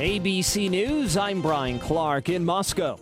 ABC News, I'm Brian Clark in Moscow.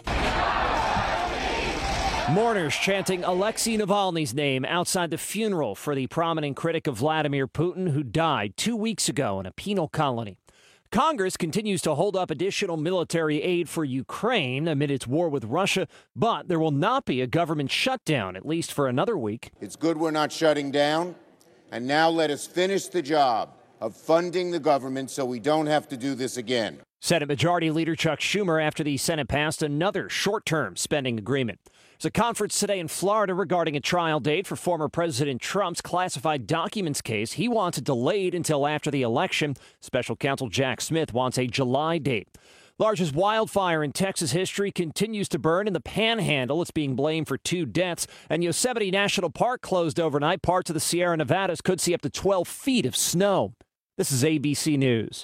Mourners chanting Alexei Navalny's name outside the funeral for the prominent critic of Vladimir Putin who died 2 weeks ago in a penal colony. Congress continues to hold up additional military aid for Ukraine amid its war with Russia, but there will not be a government shutdown, at least for another week. It's good we're not shutting down, and now let us finish the job of funding the government so we don't have to do this again. Senate Majority Leader Chuck Schumer after the Senate passed another short-term spending agreement. There's a conference today in Florida regarding a trial date for former President Trump's classified documents case. He wants it delayed until after the election. Special counsel Jack Smith wants a July date. Largest wildfire in Texas history continues to burn in the Panhandle. It's being blamed for 2 deaths. And Yosemite National Park closed overnight. Parts of the Sierra Nevadas could see up to 12 feet of snow. This is ABC News.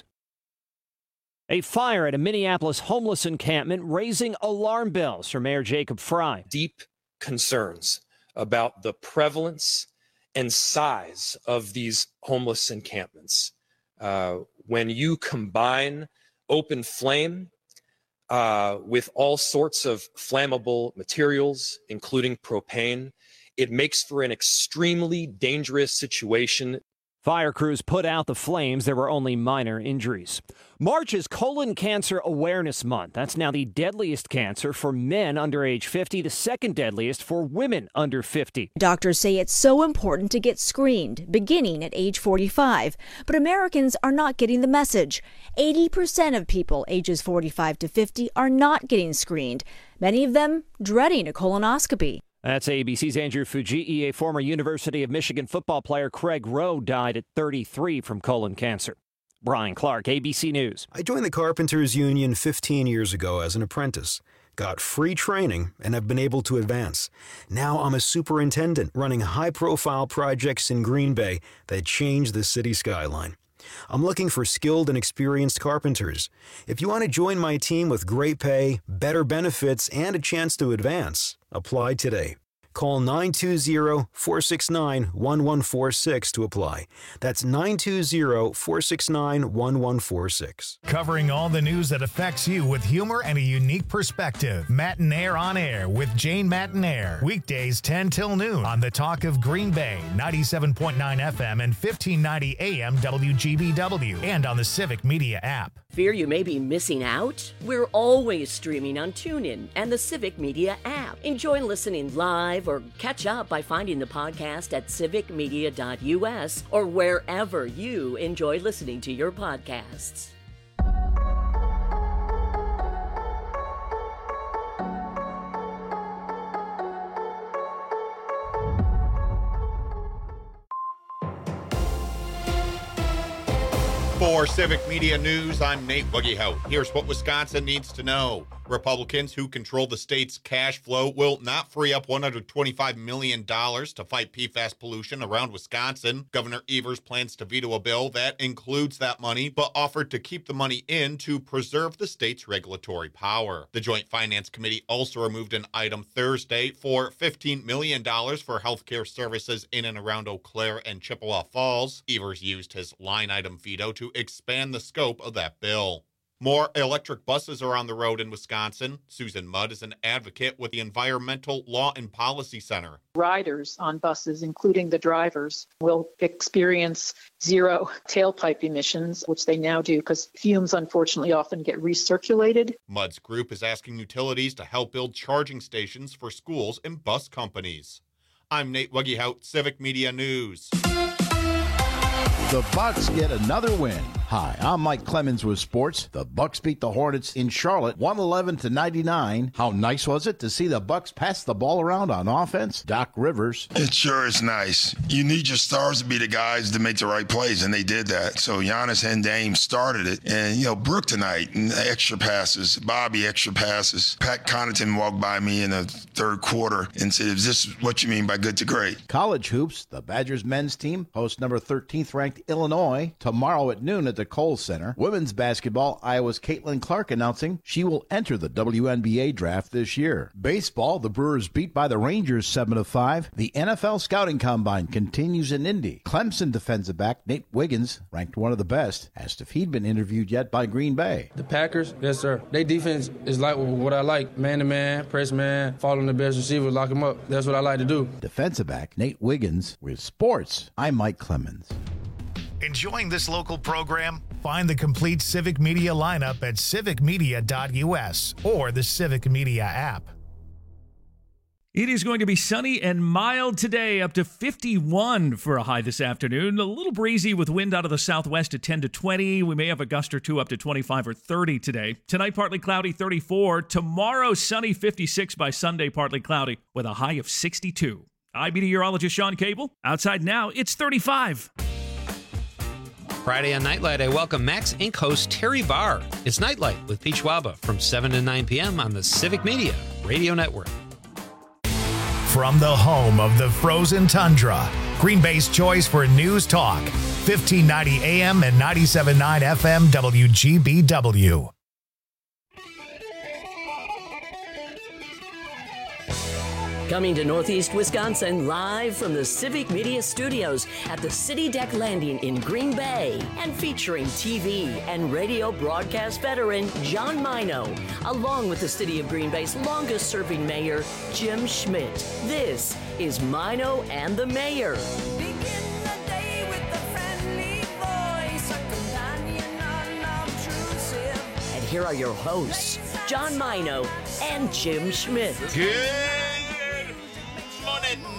A fire at a Minneapolis homeless encampment raising alarm bells for Mayor Jacob Frey. Deep concerns about the prevalence and size of these homeless encampments. When you combine open flame with all sorts of flammable materials, including propane, it makes for an extremely dangerous situation. Fire crews put out the flames. There were only minor injuries. March is Colon Cancer Awareness Month. That's now the deadliest cancer for men under age 50, the second deadliest for women under 50. Doctors say it's so important to get screened, beginning at age 45. But Americans are not getting the message. 80% of people ages 45 to 50 are not getting screened, many of them dreading a colonoscopy. That's ABC's Andrew Fujii. A former University of Michigan football player, Craig Rowe, died at 33 from colon cancer. Brian Clark, ABC News. I joined the Carpenters Union 15 years ago as an apprentice, got free training, and have been able to advance. Now I'm a superintendent running high-profile projects in Green Bay that change the city skyline. I'm looking for skilled and experienced carpenters. If you want to join my team with great pay, better benefits, and a chance to advance, apply today. Call 920-469-1146 to apply. That's 920-469-1146. Covering all the news that affects you with humor and a unique perspective. Matinaire on Air with Jane Matinaire. Weekdays 10 till noon on the Talk of Green Bay, 97.9 FM and 1590 AM WGBW, and on the Civic Media app. Fear you may be missing out? We're always streaming on TuneIn and the Civic Media app. Enjoy listening live or catch up by finding the podcast at civicmedia.us or wherever you enjoy listening to your podcasts. For Civic Media News, I'm Nate Wuggehout. Here's what Wisconsin needs to know. Republicans who control the state's cash flow will not free up $125 million to fight PFAS pollution around Wisconsin. Governor Evers plans to veto a bill that includes that money, but offered to keep the money in to preserve the state's regulatory power. The Joint Finance Committee also removed an item Thursday for $15 million for healthcare services in and around Eau Claire and Chippewa Falls. Evers used his line item veto to expand the scope of that bill. More electric buses are on the road in Wisconsin. Susan Mudd is an advocate with the Environmental Law and Policy Center. Riders on buses, including the drivers, will experience zero tailpipe emissions, which they now do because fumes unfortunately often get recirculated. Mudd's group is asking utilities to help build charging stations for schools and bus companies. I'm Nate Wuggehout, Civic Media News. The Bucks get another win. Hi, I'm Mike Clemens with sports. The Bucks beat the Hornets in Charlotte 111-99. How nice was it to see the Bucks pass the ball around on offense? Doc Rivers. It sure is nice. You need your stars to be the guys to make the right plays, and they did that. So Giannis and Dame started it. And, Brooke tonight, and extra passes. Bobby, extra passes. Pat Connaughton walked by me in the third quarter and said, is this what you mean by good to great? College hoops. The Badgers men's team hosts number 13th ranked Illinois tomorrow at noon at at the Kohl Center. Women's basketball, Iowa's Caitlin Clark announcing she will enter the WNBA draft this year. Baseball, the Brewers beat by the Rangers 7-5. The NFL Scouting Combine continues in Indy. Clemson defensive back Nate Wiggins, ranked one of the best, asked if he'd been interviewed yet by Green Bay. The Packers, yes, sir. Their defense is like what I like. Man-to-man, press man, following the best receiver, lock him up. That's what I like to do. Defensive back Nate Wiggins with sports. I'm Mike Clemens. Enjoying this local program? Find the complete Civic Media lineup at civicmedia.us or the Civic Media app. It is going to be sunny and mild today, up to 51 for a high this afternoon. A little breezy with wind out of the southwest at 10 to 20. We may have a gust or two up to 25 or 30 today. Tonight, partly cloudy, 34. Tomorrow, sunny, 56. By Sunday, partly cloudy with a high of 62. I'm meteorologist Sean Cable. Outside now, it's 35. Friday on Nightlight, I welcome Max Inc. host Terry Barr. It's Nightlight with Pete Schwaba from 7 to 9 p.m. on the Civic Media Radio Network. From the home of the frozen tundra, Green Bay's choice for news talk, 1590 AM and 97.9 FM WGBW. Coming to Northeast Wisconsin live from the Civic Media Studios at the City Deck Landing in Green Bay and featuring TV and radio broadcast veteran John Mino, along with the City of Green Bay's longest-serving mayor, Jim Schmidt. This is Mino and the Mayor. And here are your hosts, John Mino and Jim Schmidt. Good morning.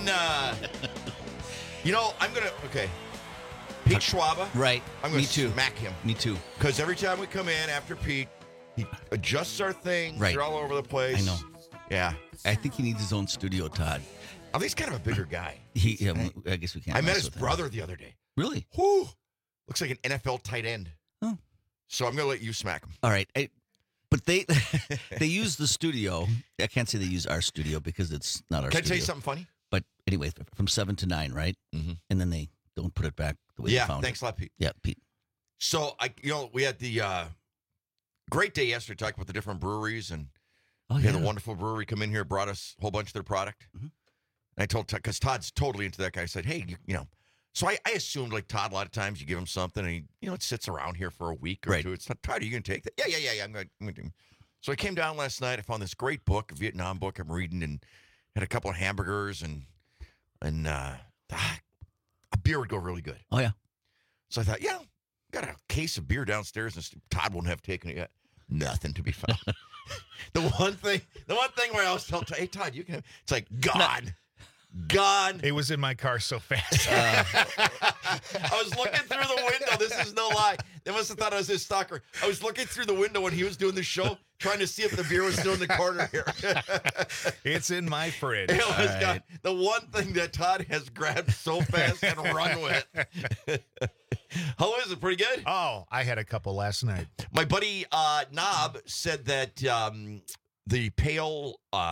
Okay. Pete Schwaba. Right. I'm going Me to too. smack him. Me too. Because every time we come in after Pete, he adjusts our things. Right. They're all over the place. I know. Yeah. I think he needs his own studio, Todd. Oh, he's kind of a bigger guy. I guess we can't. I met mess his with brother the other day. Really? Whoo! Looks like an NFL tight end. Oh. So I'm going to let you smack him. All right. But they use the studio. I can't say they use our studio because it's not our Can studio. I tell you something funny? But anyway, from 7 to 9, right? Mm-hmm. And then they don't put it back the way they found thanks it. a lot, Pete. Yeah, Pete. So, we had the great day yesterday talking about the different breweries, and we had a wonderful brewery come in here, brought us a whole bunch of their product. Mm-hmm. And I told Todd, because Todd's totally into that guy, I said, hey, so I assumed, like, Todd, a lot of times you give him something, and he, it sits around here for a week or two. It's not, Todd, are you going to take that? Yeah, I'm going to. So I came down last night. I found this great book, a Vietnam book I'm reading, and had a couple of hamburgers, and a beer would go really good. Oh, yeah. So I thought, got a case of beer downstairs, and Todd won't have taken it yet. Nothing to be found. The one thing where I was telling Todd, hey, Todd, you can have, it's like, gone. Gone. It was in my car so fast. I was looking through the window. This is no lie. They must have thought I was his stalker. I was looking through the window when he was doing the show, trying to see if the beer was still in the corner here. It's in my fridge. It was got the one thing that Todd has grabbed so fast and run with. How is it? Pretty good? Oh, I had a couple last night. My buddy Knob said that the pale,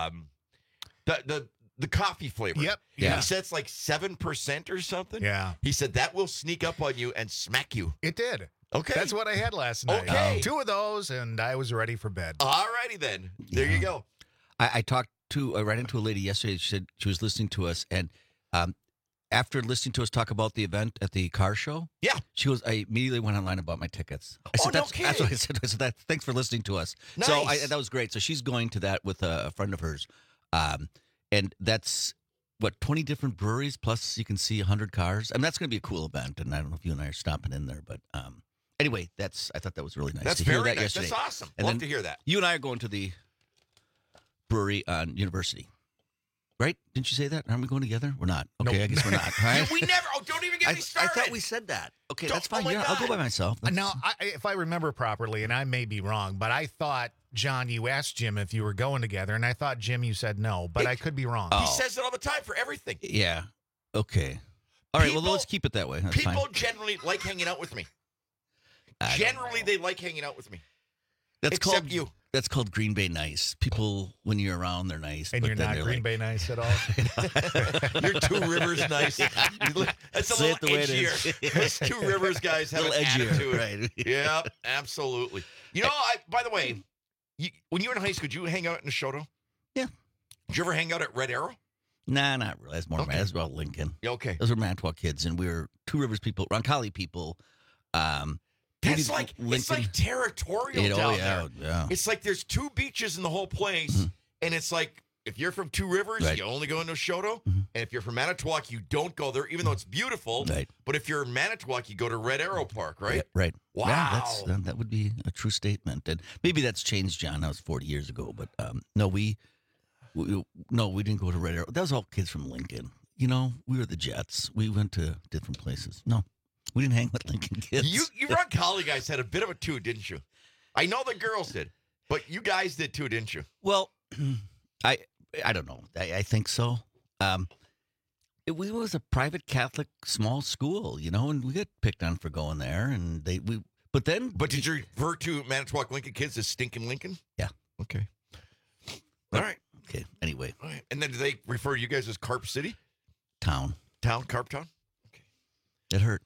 the coffee flavor. Yep. Yeah. He said it's like 7% or something. Yeah. He said that will sneak up on you and smack you. It did. Okay. That's what I had last night. Okay. 2 of those, and I was ready for bed. All righty then. There you go. I ran into a lady yesterday. She said she was listening to us, and after listening to us talk about the event at the car show, she goes, I immediately went online and bought my tickets. I said, that's what I said. I said, thanks for listening to us. Nice. So that was great. So she's going to that with a friend of hers. And that's, 20 different breweries, plus you can see 100 cars. I mean, that's going to be a cool event, and I don't know if you and I are stopping in there, but anyway, I thought that was really nice That's to hear very that nice. yesterday. That's awesome. And Love to hear that. You and I are going to the brewery on University. Right? Didn't you say that? Aren't we going together? We're not. Okay, I guess we're not. Right? We never. Oh, don't even get me started. I thought we said that. Okay, that's fine. Oh Yeah, I'll go by myself. Now, if I remember properly, and I may be wrong, but I thought, John, you asked Jim if you were going together, and I thought, Jim, you said no, but I could be wrong. He says it all the time for everything. Yeah. Okay. All right, well, let's keep it that way. That's people fine. generally like hanging out with me. Generally, they like hanging out with me. That's Except called you. That's called Green Bay nice. People, when you're around, they're nice. And but you're then not they're Green like, Bay nice at all? You're Two Rivers nice. That's a Say little it the way it is. edgier. Those Two Rivers guys have an Little edgier, attitude. right. Yeah, absolutely. You know, by the way, when you were in high school, did you hang out in Neshoto? Yeah. Did you ever hang out at Red Arrow? Nah, not really. That's more Okay. that's about Lincoln. Yeah, okay. Those were Manitowoc kids, and we were Two Rivers people, Roncalli people. That's like it's like territorial down there. Yeah. It's like there's 2 beaches in the whole place, and it's like if you're from Two Rivers, Right. you only go into Neshoto, and if you're from Manitowoc, you don't go there, even though it's beautiful. Right. But if you're in Manitowoc, you go to Red Arrow Park, right? Yeah, right. Wow. Yeah, that would be a true statement. And maybe that's changed, John. That was 40 years ago. But no, we didn't go to Red Arrow. That was all kids from Lincoln. You know, we were the Jets. We went to different places. No, we didn't hang with Lincoln kids. You Roncalli guys had a bit of a toot, didn't you? I know the girls did, but you guys did too, didn't you? Well, I don't know. I think so. It was a private Catholic small school, you know, and we got picked on for going there. And But did you refer to Manitowoc Lincoln kids as stinking Lincoln? Yeah. Okay. All right. Okay. Anyway. All right. And then do they refer to you guys as Carp City? Town. Carp Town? Okay. It hurt.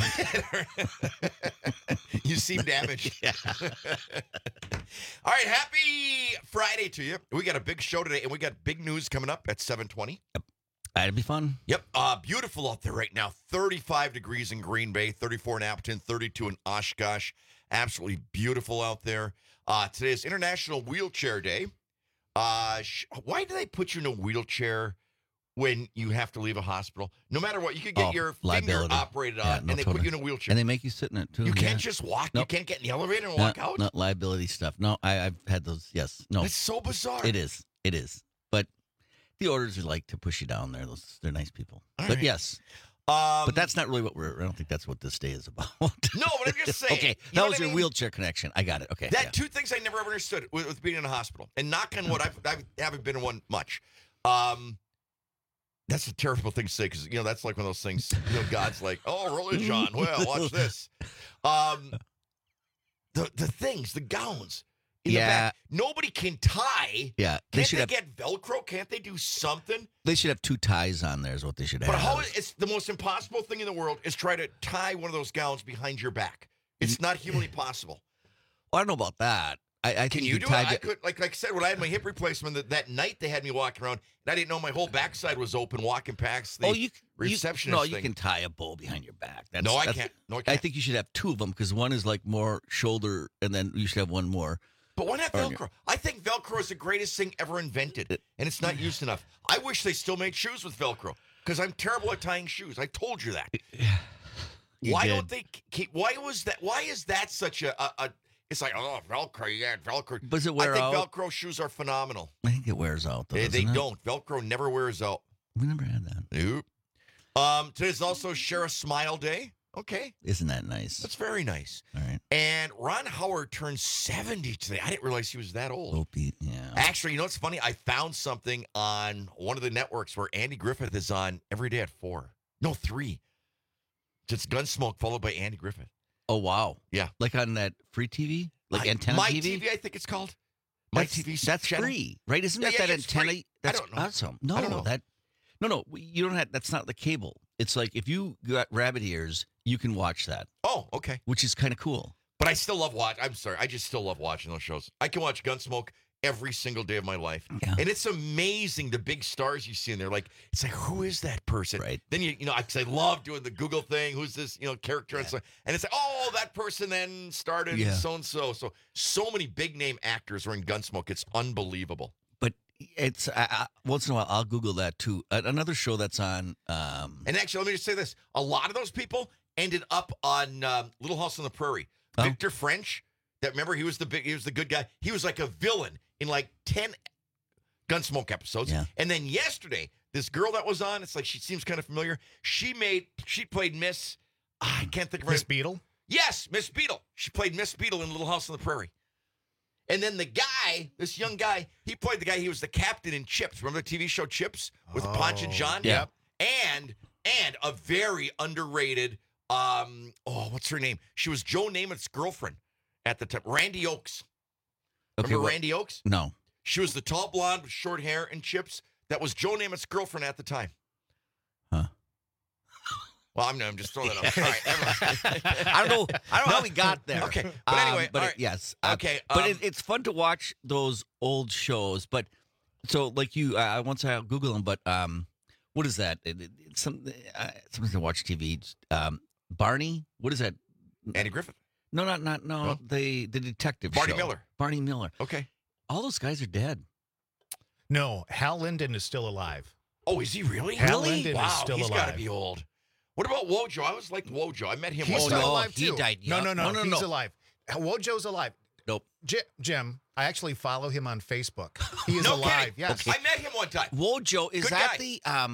You seem damaged. Yeah. All right. Happy Friday to you. We got a big show today, and we got big news coming up at 7:20. Yep. That'd be fun. Yep. Beautiful out there right now. 35 degrees in Green Bay, 34 in Appleton, 32 in Oshkosh. Absolutely beautiful out there. Today is International Wheelchair Day. Why do they put you in a wheelchair when you have to leave a hospital? No matter what, you could get your finger operated on, and they put you in a wheelchair. And they make you sit in it, too. You can't just walk. Nope. You can't get in the elevator and walk out? Not liability stuff. No, I've had those. Yes. No. It's so bizarre. It is. But the orders are like to push you down there. They're nice people. All but right. yes. But that's not really I don't think that's what this day is about. No, but I'm just saying. Okay, you know that what was I your mean? wheelchair connection. I got it. Okay. That two things I never ever understood with being in a hospital. And knock on wood, I haven't been in one much. That's a terrible thing to say because, that's like one of those things, God's like, oh, really, John? Well, watch this. The things, the gowns in the back. Nobody can tie. Yeah. Can't they get Velcro? Can't they do something? They should have 2 ties on there is what they should have. But it's the most impossible thing in the world is try to tie one of those gowns behind your back. It's not humanly possible. Well, I don't know about that. I think can you do it? I could, like I said, when I had my hip replacement, that night they had me walking around, and I didn't know my whole backside was open walking past the receptionist thing. You can tie a bow behind your back. I can't. No, I can't. I think you should have 2 of them because one is like more shoulder, and then you should have one more. But why not Velcro? I think Velcro is the greatest thing ever invented, and it's not used enough. I wish they still made shoes with Velcro because I'm terrible at tying shoes. I told you that. Don't they keep? Why was that? Why is that such a it's like, oh, Velcro, yeah, Velcro. Does it wear out? I think Velcro shoes are phenomenal. I think it wears out, though, They don't. Velcro never wears out. We never had that. Nope. Today's also Share a Smile Day. Okay. Isn't that nice? That's very nice. All right. And Ron Howard turned 70 today. I didn't realize he was that old. Yeah. Actually, you know what's funny? I found something on one of the networks where Andy Griffith is on every day at 4. No, 3. It's Gunsmoke followed by Andy Griffith. Oh, wow. Yeah. Like on that free TV? Like antenna My TV? TV, I think it's called. That's free, right? Isn't that antenna? Free. That's I don't know. awesome. I don't know. No, you don't have, that's not the cable. It's like if you got rabbit ears, you can watch that. Oh, okay. Which is kind of cool. But I still love I'm sorry. I just still love watching those shows. I can watch Gunsmoke every single day of my life. Yeah. And it's amazing the big stars you see in there. Like, it's like, who is that person? Right. Then, because I love doing the Google thing. Who's this, character? Yeah. And it's like, oh, that person then started so-and-so. So many big name actors are in Gunsmoke. It's unbelievable. But it's, once in a while, I'll Google that too. Another show that's on. And actually, let me just say this. A lot of those people ended up on Little House on the Prairie. Victor French, remember, he was the good guy. He was like a villain in like 10 Gunsmoke episodes. Yeah. And then yesterday, this girl that was on, it's like she seems kind of familiar. She played Miss, I can't think of her name. Miss Beadle? Yes, Miss Beadle. She played Miss Beadle in Little House on the Prairie. And then the guy, this young guy, he played the guy, he was the captain in Chips. Remember the TV show Chips with Ponch and John? Yeah. And a very underrated, what's her name? She was Joe Namath's girlfriend at the time, Randy Oakes. Remember Randy Oakes? No. She was the tall blonde with short hair and chips. That was Joe Namath's girlfriend at the time. Huh. Well, I'm just throwing that up. All right, everyone. I don't know how we got there. Okay, but anyway, but all right. yes. Okay, but it's fun to watch those old shows. But so, like you, once I Google them. But what is that? It's something to watch TV. Barney. What is that? Andy Griffith. No, no. The detective. Barney show. Miller. Barney Miller. Okay. All those guys are dead. No, Hal Linden is still alive. Oh, is he really? Hal Linden is still he's alive. got to be old. What about Wojo? I always liked Wojo. I met him. He's one still time. alive too. He died young. No, he's alive. Wojo's alive. Nope. Jim, I actually follow him on Facebook. He is No alive. kidding. Yes. I met him one time. Wojo, is Good that guy.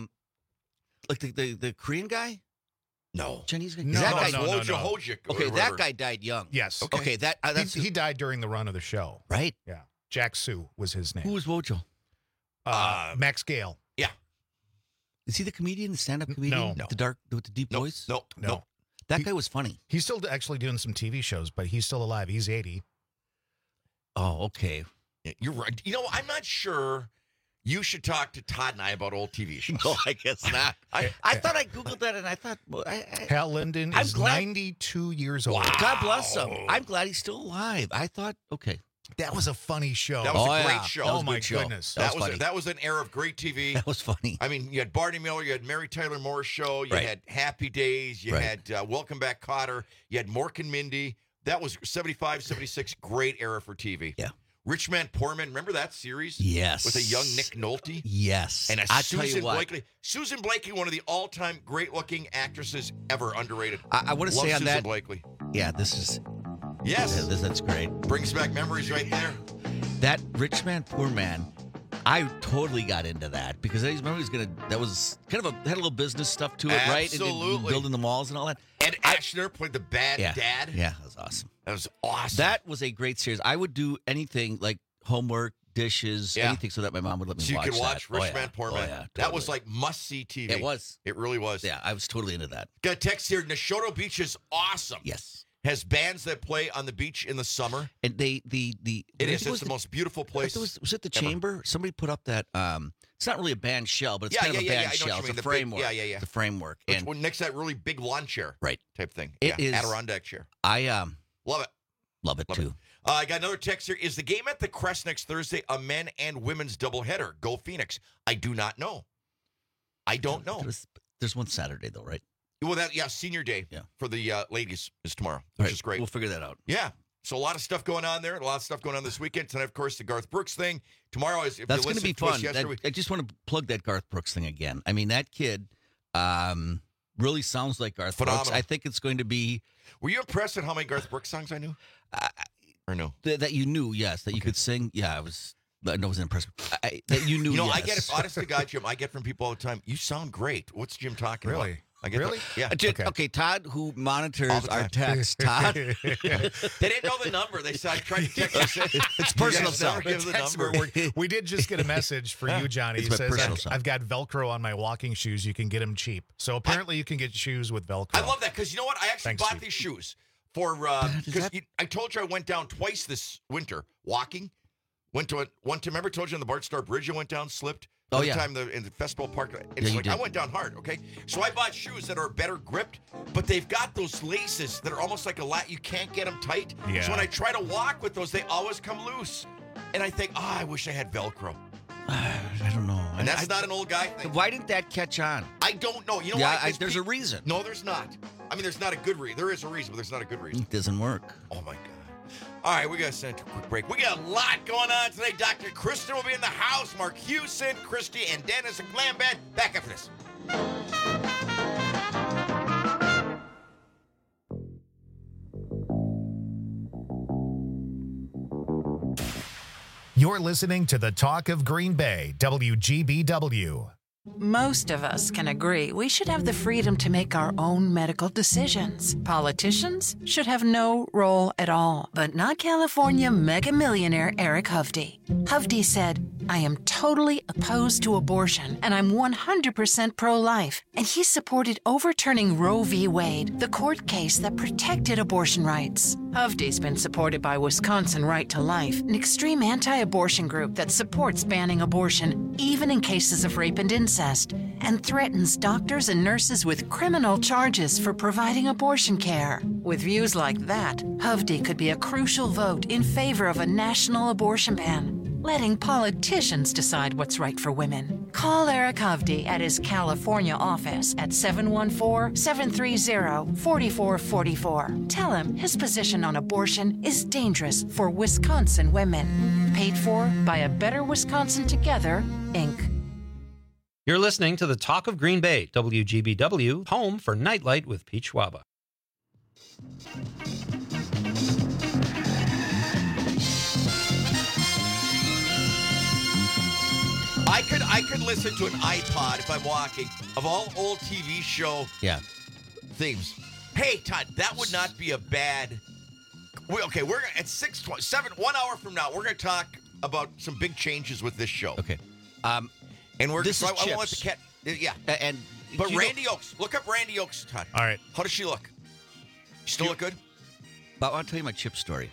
the Korean guy? No. Chinese guy? No, that guy, no. Wojo Hojic. Okay, that guy died young. Yes. Okay, that's He died during the run of the show. right. Yeah. Jack Sue was his name. Who was Wojo? Max Gale. Yeah. Is he the comedian, the stand-up comedian? No. With the deep voice? No. That guy was funny. He's still actually doing some TV shows, but he's still alive. He's 80. Oh, okay. Yeah, you're right. You know, I'm not sure. You should talk to Todd and I about old TV shows. No, I guess not. I thought I Googled that, and I thought, well, Hal Linden I'm is glad- 92 years old. God bless him. I'm glad he's still alive. I thought, okay. That was a funny show. That was a great show. That was Oh, a my good show. goodness. That was funny. That was an era of great TV. That was funny. I mean, you had Barney Miller, you had Mary Tyler Moore's show, you Right. had Happy Days, you Right. had Welcome Back, Kotter, you had Mork and Mindy. That was 75, 76, great era for TV. Yeah. Rich Man, Poor Man, remember that series? Yes. With a young Nick Nolte? Yes. And I tell you Susan what. Blakely. Susan Blakely, one of the all-time great-looking actresses ever, underrated. I want to Love say on Susan that. Blakely. Yeah, this is. Yes. That's great. Brings back memories right there. That Rich Man, Poor Man, I totally got into that because I remember that was kind of had a little business stuff to it, right? Absolutely. Building the malls and all that. Ed Ashner played the bad Yeah. dad. Yeah, that was awesome. That was awesome. That was a great series. I would do anything like homework, dishes, Yeah. anything so that my mom would let me So you watch could watch that. Rich Man, Poor Man. Yeah, That totally. was like must-see TV. It was. It really was. Yeah, I was totally into that. Got a text here. Neshoto Beach is awesome. Yes. Has bands that play on the beach in the summer. And it is. It's the most beautiful place. Was it the ever. Chamber? Somebody put up that. It's not really a band shell, but it's Yeah, kind of yeah, a yeah, band I know what shell. you It's mean, a the big- framework. yeah. The framework. Which And one next to that really big lawn chair. Right. Type thing. It is Adirondack chair. I Love it. love it too. I got another text here. Is the game at the Crest next Thursday a men and women's doubleheader? Go Phoenix. I do not know. I don't know. There's one Saturday though, right? Well, senior day for the ladies is tomorrow, which Right. is great. We'll figure that out. Yeah. So a lot of stuff going on there. A lot of stuff going on this weekend. Tonight, of course, the Garth Brooks thing. Tomorrow is if That's you going to listen be to us fun. yesterday, I just want to plug that Garth Brooks thing again. I mean, that kid really sounds like Garth Phenomenal. Brooks. I think it's going to be. Were you impressed at how many Garth Brooks songs I knew? Or no? That you knew, yes, that you could sing. Yeah, I was. No, I wasn't impressed. That you knew. You know, yes. I get it. Honest to God, Jim, I get from people all the time. You sound great. What's Jim talking about? Really? I get Really? that. Yeah. Okay, Todd, who All monitors the our time. text, Todd. They didn't know the number. They said I tried to text. They said, It's personal you guys cell. never give the Text number. we did just get a message for you, Johnny. It's It my says, personal cell. I've got Velcro on my walking shoes. You can get them cheap. So apparently you can get shoes with Velcro. I love that because you know what? I actually Thanks, bought Steve. these shoes for because I told you I went down twice this winter walking. Went to remember I told you on the Bart Starr Bridge I went down, slipped. Oh, Another yeah. time in the festival park. Yeah, It's you like I did. went down hard, okay? So I bought shoes that are better gripped, but they've got those laces that are almost like a lat. You can't get them tight. Yeah. So when I try to walk with those, they always come loose. And I think, I wish I had Velcro. I don't know. And that's not an old guy thing. Why didn't that catch on? I don't know. You know Yeah, why? 'Cause there's a reason. No, there's not. I mean, there's not a good reason. There is a reason, but there's not a good reason. It doesn't work. Oh, my God. All right, we got to send it to a quick break. We got a lot going on today. Dr. Kristen will be in the house. Mark Hewson, Christy, and Dennis and Glam Band. Back after this. You're listening to the Talk of Green Bay, WGBW. Most of us can agree we should have the freedom to make our own medical decisions. Politicians should have no role at all, but not California mega millionaire Eric Hovde. Hovde said, I am totally opposed to abortion, and I'm 100% pro-life. And he supported overturning Roe v. Wade, the court case that protected abortion rights. Hovde's been supported by Wisconsin Right to Life, an extreme anti-abortion group that supports banning abortion, even in cases of rape and incest, and threatens doctors and nurses with criminal charges for providing abortion care. With views like that, Hovde could be a crucial vote in favor of a national abortion ban, letting politicians decide what's right for women. Call Eric Hovde at his California office at 714-730-4444. Tell him his position on abortion is dangerous for Wisconsin women. Paid for by A Better Wisconsin Together, Inc. You're listening to the Talk of Green Bay, WGBW, home for Nightlight with Pete Schwaba. I could listen to an iPod if I'm walking of all old TV show themes. Hey, Todd, that would not be a bad. We're at 6:27, 1 hour from now. We're going to talk about some big changes with this show. Okay. And we're this I is won't let the Chips. cat. But Randy Oaks, look up Randy Oaks, Todd. All right. How does she look? Still look good? But I'll tell you my chip story.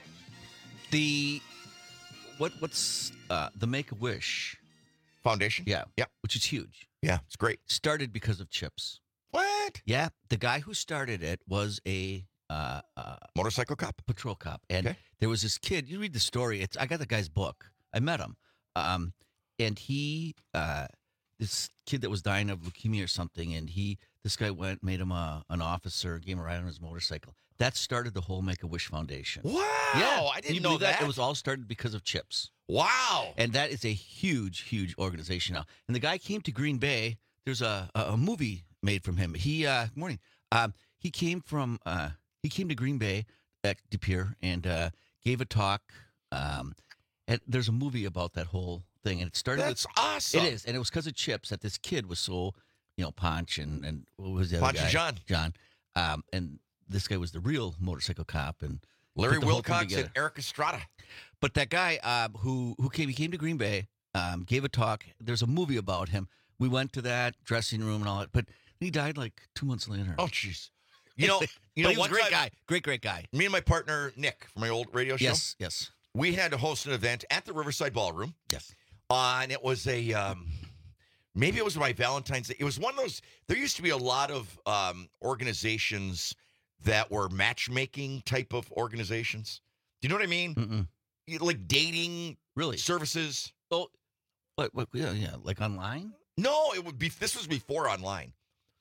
What's the Make-A-Wish Foundation? Yeah. Yeah. Which is huge. Yeah, it's great. Started because of chips. What? Yeah. The guy who started it was a motorcycle cop? Patrol cop. And there was this kid. You read the story. I got the guy's book. I met him. And he, this kid that was dying of leukemia or something, and this guy made him an officer, gave him a ride on his motorcycle. That started the whole Make-A-Wish Foundation. Wow. Yeah. I didn't know that. It was all started because of chips. Wow. And that is a huge, huge organization now. And the guy came to Green Bay. There's a movie made from him. Good morning. He came to Green Bay at De Pere and gave a talk. And there's a movie about that whole thing. And it started That's awesome. It is. And it was because of chips that this kid was so, Ponch and what was the other Ponch guy? and John. And this guy was the real motorcycle cop. And Larry put the whole thing Wilcox and together. Eric Estrada. But that guy who came to Green Bay, gave a talk. There's a movie about him. We went to that dressing room and all that. But he died like 2 months later. Oh, jeez. You know, he was a one great time, guy. Great guy. Me and my partner, Nick, from my old radio show. Yes. We had to host an event at the Riverside Ballroom. Yes. And it was maybe it was my Valentine's Day. It was one of those, there used to be a lot of organizations that were matchmaking type of organizations. Do you know what I mean? Mm-mm. Like dating services. Oh, what? Yeah, like online? No, this was before online.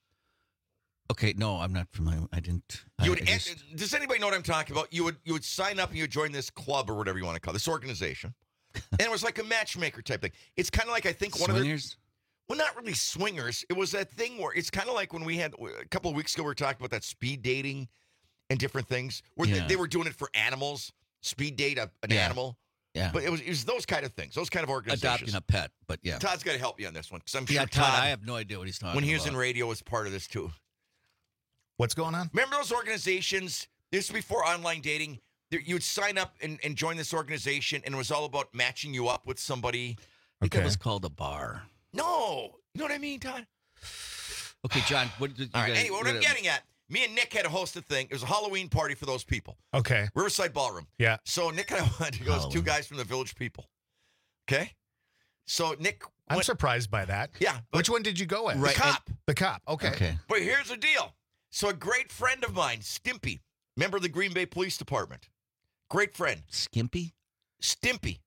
Okay, no, I'm not familiar. I didn't. Does anybody know what I'm talking about? You would sign up and you would join this club or whatever you want to call it, this organization. And it was like a matchmaker type thing. It's kind of like, I think, Swingers? Well, not really swingers. It was that thing where it's kind of like when we had, a couple of weeks ago, we were talking about that speed dating and different things where they were doing it for animals. Speed date an animal. Yeah. But it was those kind of things, those kind of organizations. Adopting a pet, but yeah. Todd's got to help you on this one because I'm sure Todd, I have no idea what he's talking about. When he was in radio, was part of this too. What's going on? Remember those organizations? This was before online dating. You would sign up and join this organization, and it was all about matching you up with somebody. I think that was called a bar. No. You know what I mean, Todd? Okay, John. What did you all right, anyway, what I'm getting at, me and Nick had to host a thing. It was a Halloween party for those people. Okay. Riverside Ballroom. Yeah. So Nick and I went to go as two guys from the Village People. Okay? So Nick I'm surprised by that. Yeah. Which one did you go with? The cop. The cop. Okay. But here's the deal. So a great friend of mine, Stimpy, member of the Green Bay Police Department. Great friend. Skimpy? Stimpy.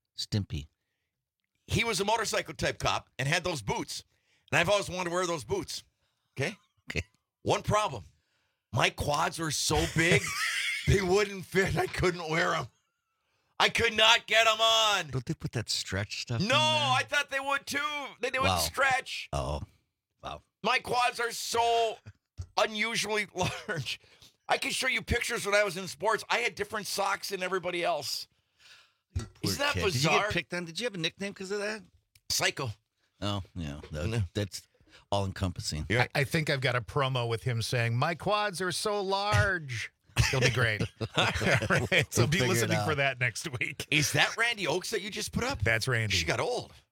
He was a motorcycle type cop and had those boots. And I've always wanted to wear those boots. Okay? One problem. My quads were so big, they wouldn't fit. I couldn't wear them. I could not get them on. Don't they put that stretch stuff in No, there? I thought they would too. They would stretch. Oh, wow. My quads are so unusually large. I can show you pictures when I was in sports. I had different socks than everybody else. Isn't that bizarre? Did you get picked on? Did you have a nickname because of that? Psycho. Oh, yeah. That's all-encompassing. I think I've got a promo with him saying, my quads are so large. It'll be great. Right. So be listening for that next week. Is that Randy Oaks that you just put up? That's Randy. She got old.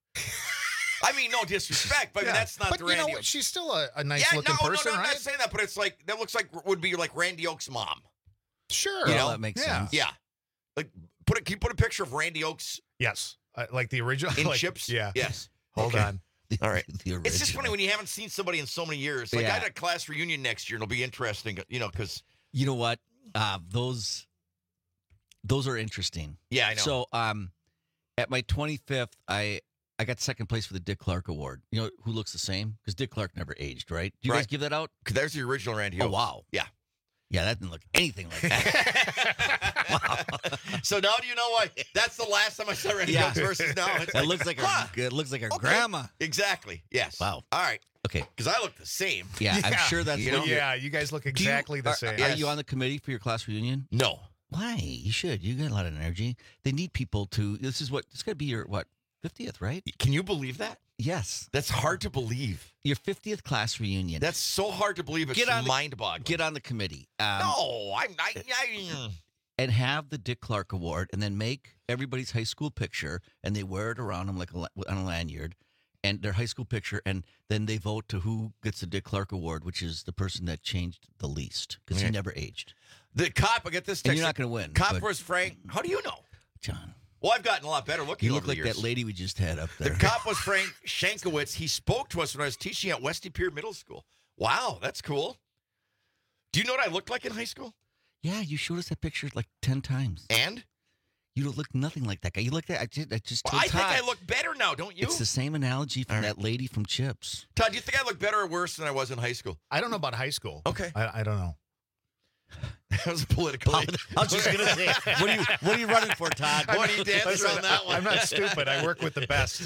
I mean, no disrespect, but I mean, that's not the But you Randy know what? Oaks. She's still a nice-looking person, I'm right? not saying that, but it's like, that looks like, would be like Randy Oaks' mom. Sure. You know? that makes sense. Yeah. Like, can you put a picture of Randy Oaks? Yes. Like the original? In like, chips? Yeah. Yes. Hold Okay. on. All right. The It's just original. funny when you haven't seen somebody in so many years. Like, Yeah. I had a class reunion next year, and it'll be interesting, because... You know what? Those are interesting. Yeah, I know. So, at my 25th, I got second place for the Dick Clark Award. You know who looks the same? Because Dick Clark never aged, right? Do you guys give that out? Because there's the original Randy Oh, Oaks. wow. Yeah. Yeah, that didn't look anything like that. Wow. So now do you know why? That's the last time I saw Randy Oaks versus now. It's It looks like our grandma. Exactly. Yes. Wow. All right. Okay. Because I look the same. Yeah, I'm sure that's You what you're- yeah, you guys look exactly the same. Are you on the committee for your class reunion? No. Why? You should. You got a lot of energy. They need people to. This is it's got to be your 50th, right? Can you believe that? Yes. That's hard to believe. Your 50th class reunion. That's so hard to believe. It's mind-boggling. Get on the committee. No, I and have the Dick Clark Award, and then make everybody's high school picture, and they wear it around them like on a lanyard, and their high school picture, and then they vote to who gets the Dick Clark Award, which is the person that changed the least because he never aged. The cop, I get this text. And you're not going to win. Cop but- was Frank. How do you know? John. Well, I've gotten a lot better looking You over look like the years. that lady we just had up there. The cop was Frank Shankowitz. He spoke to us when I was teaching at Westy Pier Middle School. Wow, that's cool. Do you know what I looked like in high school? Yeah, you showed us that picture like 10 times. And? You don't look nothing like that guy. You look that. I just told I think Todd. I look better now, don't you? It's the same analogy from that lady from Chips. Todd, do you think I look better or worse than I was in high school? I don't know about high school. Okay. I don't know. That was political. I was just going to say, what are you running for, Todd? Why do you dance around that one? I'm not stupid. I work with the best.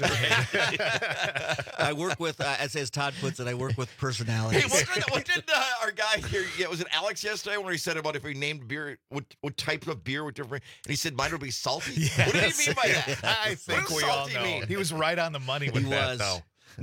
I work with, as Todd puts it, I work with personalities. Hey, what did our guy here, was it Alex yesterday when he said about if he named beer, what type of beer would different, and he said mine would be salty? What did he mean by that? I think what does we all salty know. mean? He was right on the money with that, though.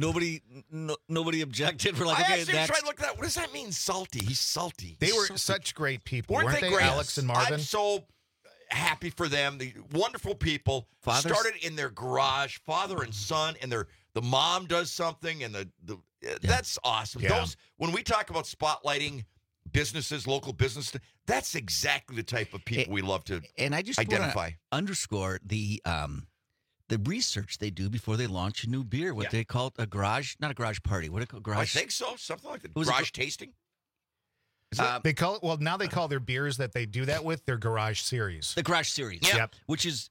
Nobody objected. We're like, I okay, actually next. tried to look at that. What does that mean, salty? He's salty. They were Salty. such great people. Weren't Weren't they, great? Alex and Marvin? I'm so happy for them. The wonderful people. Fathers? Started in their garage, father and son, and the mom does something, and that's awesome. Yeah. Those when we talk about spotlighting businesses, local business, that's exactly the type of people we love to And I just identify. want to underscore the research they do before they launch a new beer. What they call it, a garage, not a garage party. What do they call garage? I think so. Something like that. Was it Garage tasting. They call it, well, now they call their beers that they do that with their garage series. The garage series. Yeah. Yep. Which is,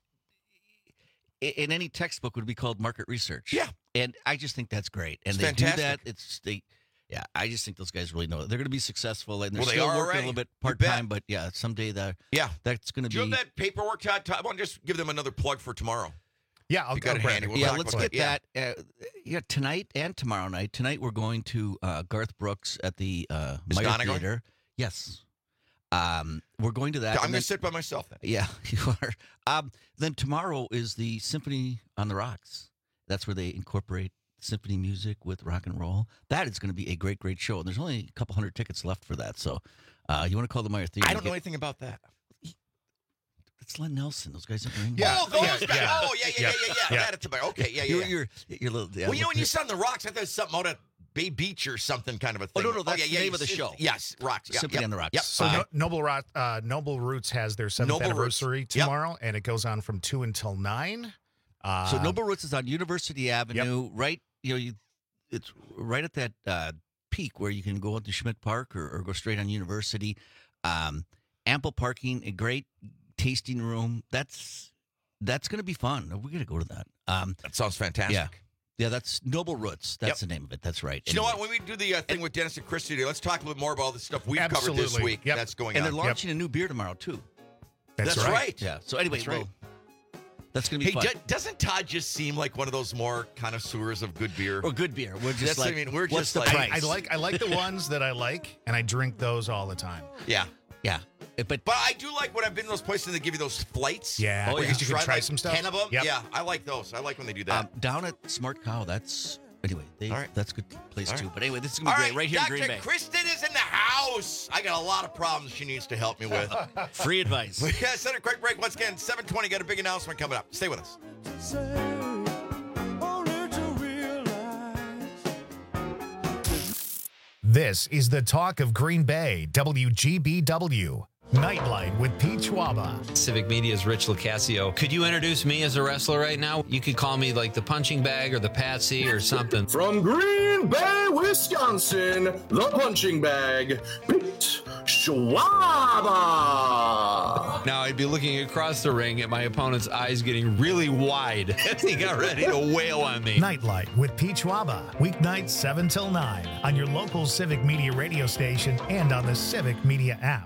in any textbook, would be called market research. Yeah. And I just think that's great. And It's they fantastic. do that. Yeah, I just think those guys really know it. They're going to be successful, and they're Well, they still are working already. a little bit You part-time, bet. but yeah, someday that's going to Do you be... have that paperwork, Todd? I want to just give them another plug for tomorrow. Yeah, I'll You got it grab handy. it. We'll yeah, talk let's about get it. that. Tonight and tomorrow night. Tonight we're going to Garth Brooks at the Is Meyer Donna going? Theater. Yes. We're going to that. I'm and going then- to sit by myself then. Yeah, you are. Then tomorrow is the Symphony on the Rocks. That's where they incorporate symphony music with rock and roll. That is going to be a great, great show. And there's only a couple hundred tickets left for that. So you want to call the Meyer Theater? I don't know anything about that. It's Len Nelson. Those guys are ring. Yeah. Oh, those guys. yeah. Oh, yeah. That it's about. Okay, yeah. You're little. Yeah, Well, when you said on the rocks, I thought it was something out at Bay Beach or something kind of a thing. no, that's the name of the show. Yes, rocks. Yeah, Symphony on the Rocks. Yep. So Noble Roots has their 7th Noble Roots. anniversary Yep. tomorrow, and it goes on from 2 until 9. So Noble Roots is on University Avenue, right? It's right at that peak where you can go out to Schmidt Park or go straight on University. Ample parking, a great tasting room. That's going to be fun. We're going to go to that. That sounds fantastic. Yeah, that's Noble Roots. That's the name of it. That's right. You know what? When we do the thing with Dennis and Christy today, let's talk a little bit more about all the stuff we've covered this Absolutely. week. Yep. That's going And on. they're launching a new beer tomorrow, too. That's right. Yeah. So anyway, That's right. that's going to be Hey, fun. doesn't Todd just seem like one of those more connoisseurs of good beer? Or good beer. We're just That's what like, I mean. We're what's just the like- price? I like the ones that I like, and I drink those all the time. Yeah. Yeah. But I do like when I've been in those places and they give you those flights. Yeah, Where you can try like some stuff. 10 of them. Yep. Yeah, I like those. I like when they do that. down at Smart Cow, that's anyway. All right. That's a good place All too. right. But anyway, this is gonna All be right, great right here Dr. in Green Bay. Kristen is in the house. I got a lot of problems she needs to help me with. Free advice. Yeah, send a quick break once again. 7:20. Got a big announcement coming up. Stay with us. This is the talk of Green Bay, WGBW. Nightlight with Pete Schwaba. Civic Media's Rich Locascio. Could you introduce me as a wrestler right now? You could call me like the punching bag or the patsy or something. From Green Bay, Wisconsin, the punching bag, Pete Schwaba. Now I'd be looking across the ring at my opponent's eyes getting really wide as he got ready to wail on me. Nightlight with Pete Schwaba. Weeknights 7 till 9 on your local Civic Media radio station and on the Civic Media app.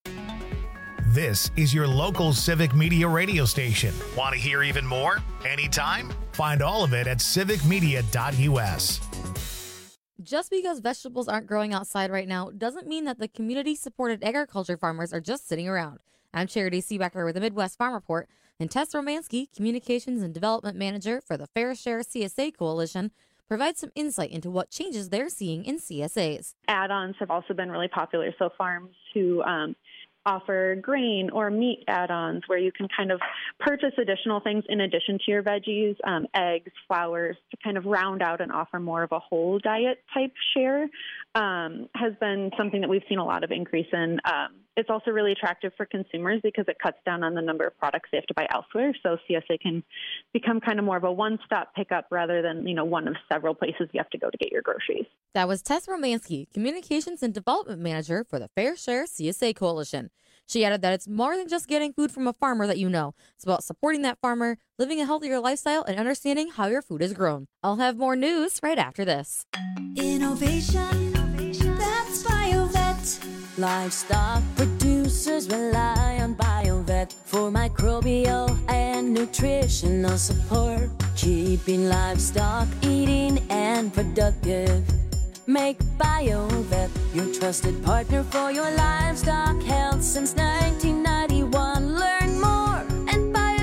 This is your local Civic Media radio station. Want to hear even more? Anytime? Find all of it at civicmedia.us. Just because vegetables aren't growing outside right now doesn't mean that the community-supported agriculture farmers are just sitting around. I'm Charity Seebecker with the Midwest Farm Report, and Tess Romansky, Communications and Development Manager for the Fair Share CSA Coalition, provides some insight into what changes they're seeing in CSAs. Add-ons have also been really popular, so farms who offer grain or meat add-ons where you can kind of purchase additional things in addition to your veggies, eggs, flours, to kind of round out and offer more of a whole diet type share has been something that we've seen a lot of increase in. It's also really attractive for consumers because it cuts down on the number of products they have to buy elsewhere. So CSA can become kind of more of a one-stop pickup rather than, one of several places you have to go to get your groceries. That was Tess Romansky, Communications and Development Manager for the Fair Share CSA Coalition. She added that it's more than just getting food from a farmer that you know. It's about supporting that farmer, living a healthier lifestyle, and understanding how your food is grown. I'll have more news right after this. Innovation, that's BioVet. Livestock producers rely on BioVet for microbial and nutritional support, keeping livestock eating and productive. Make BioVet your trusted partner for your livestock health since 1991. Learn more at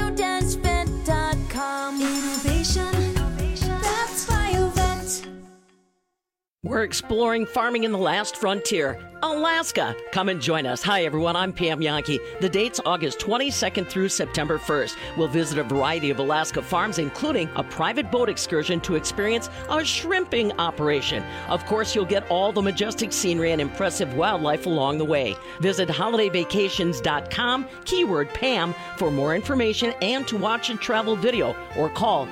biodensvet.com. Innovation, that's BioVet. We're exploring farming in the last frontier, Alaska. Come and join us. Hi, everyone. I'm Pam Yankee. The date's August 22nd through September 1st. We'll visit a variety of Alaska farms, including a private boat excursion to experience a shrimping operation. Of course, you'll get all the majestic scenery and impressive wildlife along the way. Visit holidayvacations.com, keyword Pam, for more information and to watch a travel video, or call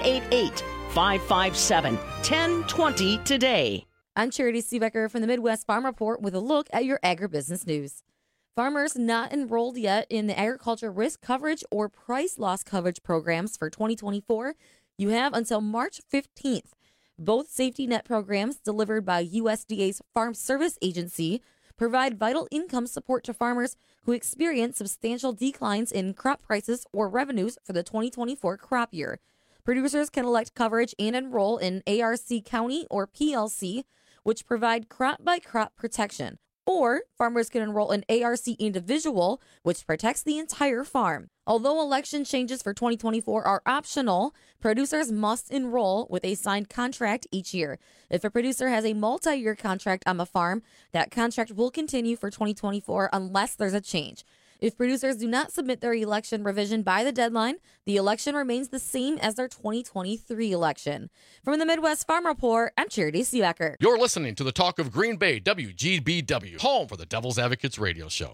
888-557-1020 today. I'm Charity Seebecker from the Midwest Farm Report with a look at your agribusiness news. Farmers not enrolled yet in the Agriculture Risk Coverage or Price Loss Coverage programs for 2024, you have until March 15th. Both safety net programs delivered by USDA's Farm Service Agency provide vital income support to farmers who experience substantial declines in crop prices or revenues for the 2024 crop year. Producers can elect coverage and enroll in ARC County or PLC, which provide crop-by-crop protection. Or farmers can enroll in ARC Individual, which protects the entire farm. Although election changes for 2024 are optional, producers must enroll with a signed contract each year. If a producer has a multi-year contract on the farm, that contract will continue for 2024 unless there's a change. If producers do not submit their election revision by the deadline, the election remains the same as their 2023 election. From the Midwest Farm Report, I'm Charity Seebecker. You're listening to the Talk of Green Bay, WGBW, home for the Devil's Advocates radio show.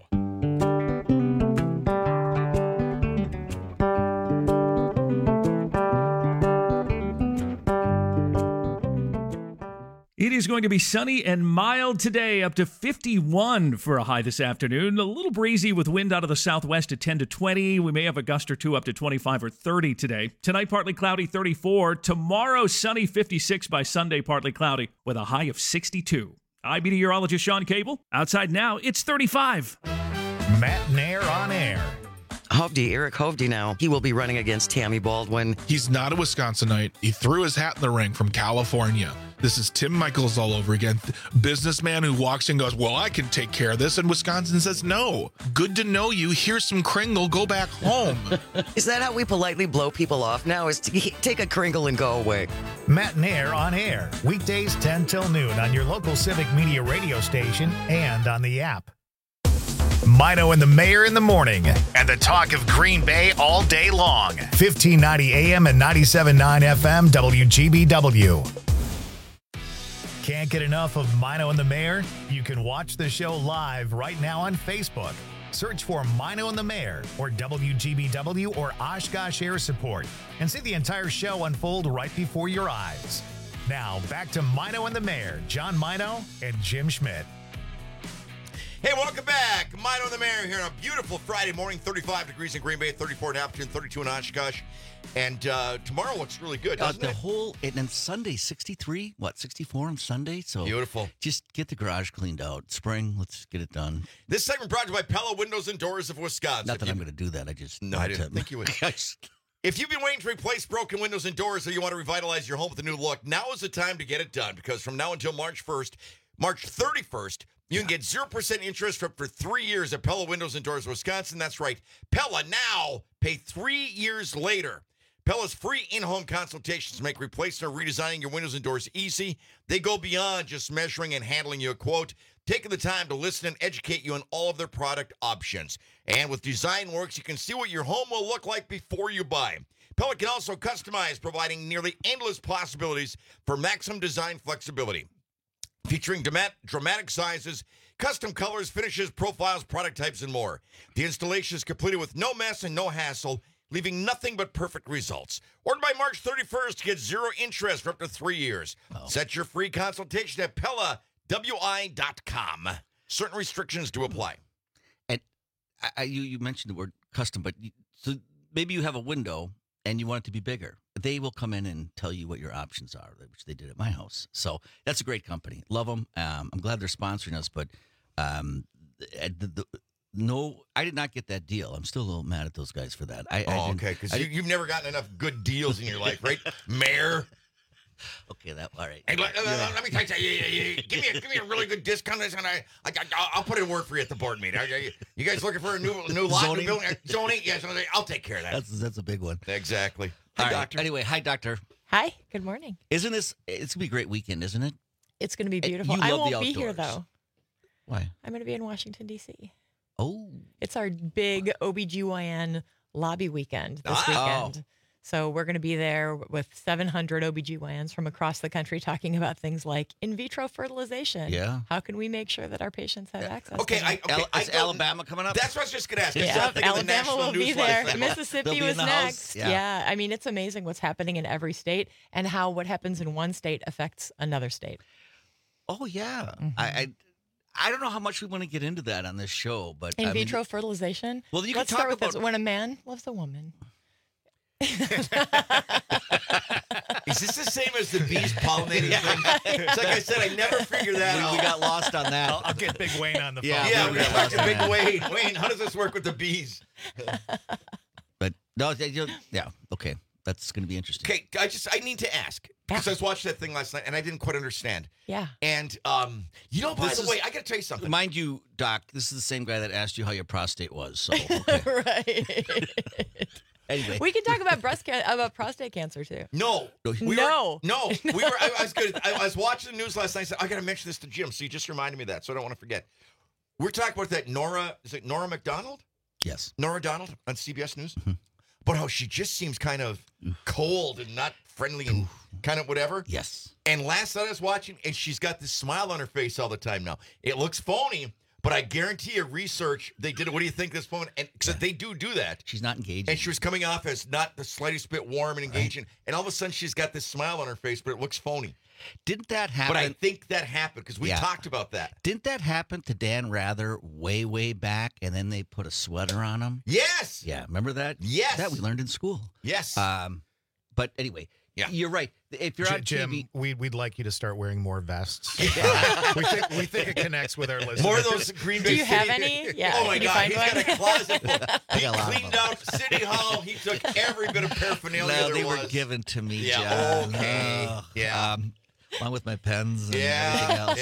It is going to be sunny and mild today, up to 51 for a high this afternoon. A little breezy with wind out of the southwest at 10 to 20. We may have a gust or two up to 25 or 30 today. Tonight, partly cloudy, 34. Tomorrow, sunny, 56. By Sunday, partly cloudy with a high of 62. I'm meteorologist Sean Cable. Outside now, it's 35. Matt Nair on air. Eric Hovde now. He will be running against Tammy Baldwin. He's not a Wisconsinite. He threw his hat in the ring from California. This is Tim Michaels all over again. Businessman who walks in and goes, well, I can take care of this. And Wisconsin says, no. Good to know you. Here's some Kringle. Go back home. Is that how we politely blow people off now? Is to take a Kringle and go away? Matt Nair on air. Weekdays 10 till noon on your local Civic Media radio station and on the app. Mino and the Mayor in the morning, and the talk of Green Bay all day long. 1590 AM and 97.9 FM, WGBW. Can't get enough of Mino and the Mayor? You can watch the show live right now on Facebook. Search for Mino and the Mayor or WGBW or Oshkosh Air Support and see the entire show unfold right before your eyes. Now, back to Mino and the Mayor, John Mino and Jim Schmidt. Hey, welcome back. Mino and the Mayor here on a beautiful Friday morning, 35 degrees in Green Bay, 34 in Appleton, 32 in Oshkosh. And tomorrow looks really good, doesn't it? And then Sunday, 63, 64 on Sunday? So beautiful. Just get the garage cleaned out. Spring, let's get it done. This segment brought to you by Pella Windows and Doors of Wisconsin. Not that I'm going to do that. I didn't think you would. If you've been waiting to replace broken windows and doors or you want to revitalize your home with a new look, now is the time to get it done because from now until March 31st, you can get 0% interest for 3 years at Pella Windows and Doors of Wisconsin. That's right. Pella now, pay 3 years later. Pella's free in-home consultations make replacing or redesigning your windows and doors easy. They go beyond just measuring and handling you a quote, taking the time to listen and educate you on all of their product options. And with Design Works, you can see what your home will look like before you buy. Pella can also customize, providing nearly endless possibilities for maximum design flexibility. Featuring dramatic sizes, custom colors, finishes, profiles, product types, and more. The installation is completed with no mess and no hassle, leaving nothing but perfect results. Order by March 31st to get 0 interest for up to 3 years. Set your free consultation at PellaWI.com. Certain restrictions do apply. And you mentioned the word custom, but so maybe you have a window and you want it to be bigger. They will come in and tell you what your options are, which they did at my house. So that's a great company. Love them. I'm glad they're sponsoring us, but no, I did not get that deal. I'm still a little mad at those guys for that. Okay, because you've never gotten enough good deals in your life, right, Mayor? Okay, all right. Hey, let me tell you, give me a really good discount, and I'll put in a word for you at the board meeting. You guys looking for a new lot in the building? Zoning? Yes, I'll take care of that. That's a big one. Exactly. Hi, Hi, Doctor. Anyway, hi, Doctor. Hi. Good morning. It's going to be a great weekend, isn't it? It's going to be beautiful. You I love won't the be here outdoors. though. Why? I'm going to be in Washington D.C. Oh. It's our big OBGYN lobby weekend this weekend. So we're going to be there with 700 OBGYNs from across the country talking about things like in vitro fertilization. Yeah. How can we make sure that our patients have access Okay, to that? Is Alabama coming up? That's what I was just going to ask. Yeah, Alabama will be there. They'll Mississippi be in was the next. house. Yeah. I mean, it's amazing what's happening in every state and how what happens in one state affects another state. Oh, yeah. Mm-hmm. I don't know how much we want to get into that on this show, but In vitro fertilization? Well, you Let's can start talk with this. about When a man loves a woman. Is this the same as the bees pollinating thing? It's like I said, I never figured that out. We got lost on that. I'll get Big Wayne on the phone. Yeah, we got to Big Wayne. Wayne, how does this work with the bees? But no, yeah, okay. That's going to be interesting. Okay, I need to ask because I was watching that thing last night and I didn't quite understand. Yeah. And by the way, I got to tell you something. Mind you, Doc, this is the same guy that asked you how your prostate was. So okay. Right. Anyway, We can talk about about prostate cancer too. No. We were. I was watching the news last night. I said, I got to mention this to Jim. So you just reminded me of that, so I don't want to forget. We're talking about that is it Nora McDonald? Yes. Nora Donald on CBS News. But how she just seems kind of cold and not friendly and kind of whatever. Yes. And last night I was watching, and she's got this smile on her face all the time now. It looks phony, but I guarantee you research, they did it. What do you think this phone? And because they do that. She's not engaging. And she was coming off as not the slightest bit warm and engaging. Right. And all of a sudden she's got this smile on her face, but it looks phony. Didn't that happen? But I think that happened because we talked about that. Didn't that happen to Dan Rather way, way back, and then they put a sweater on him? Yes. Yeah, remember that? Yes. That we learned in school. Yes. But anyway, you're right. If you're on Jim, TV, we'd like you to start wearing more vests. we think it connects with our listeners. More of those Green Bay Do you have any? Yeah. Oh my God, he's got a closet full. He got a lot of cleaned out City Hall. He took every bit of paraphernalia no, there they was. were given to me, Yeah. John. Okay. Yeah. Along with my pens and everything else.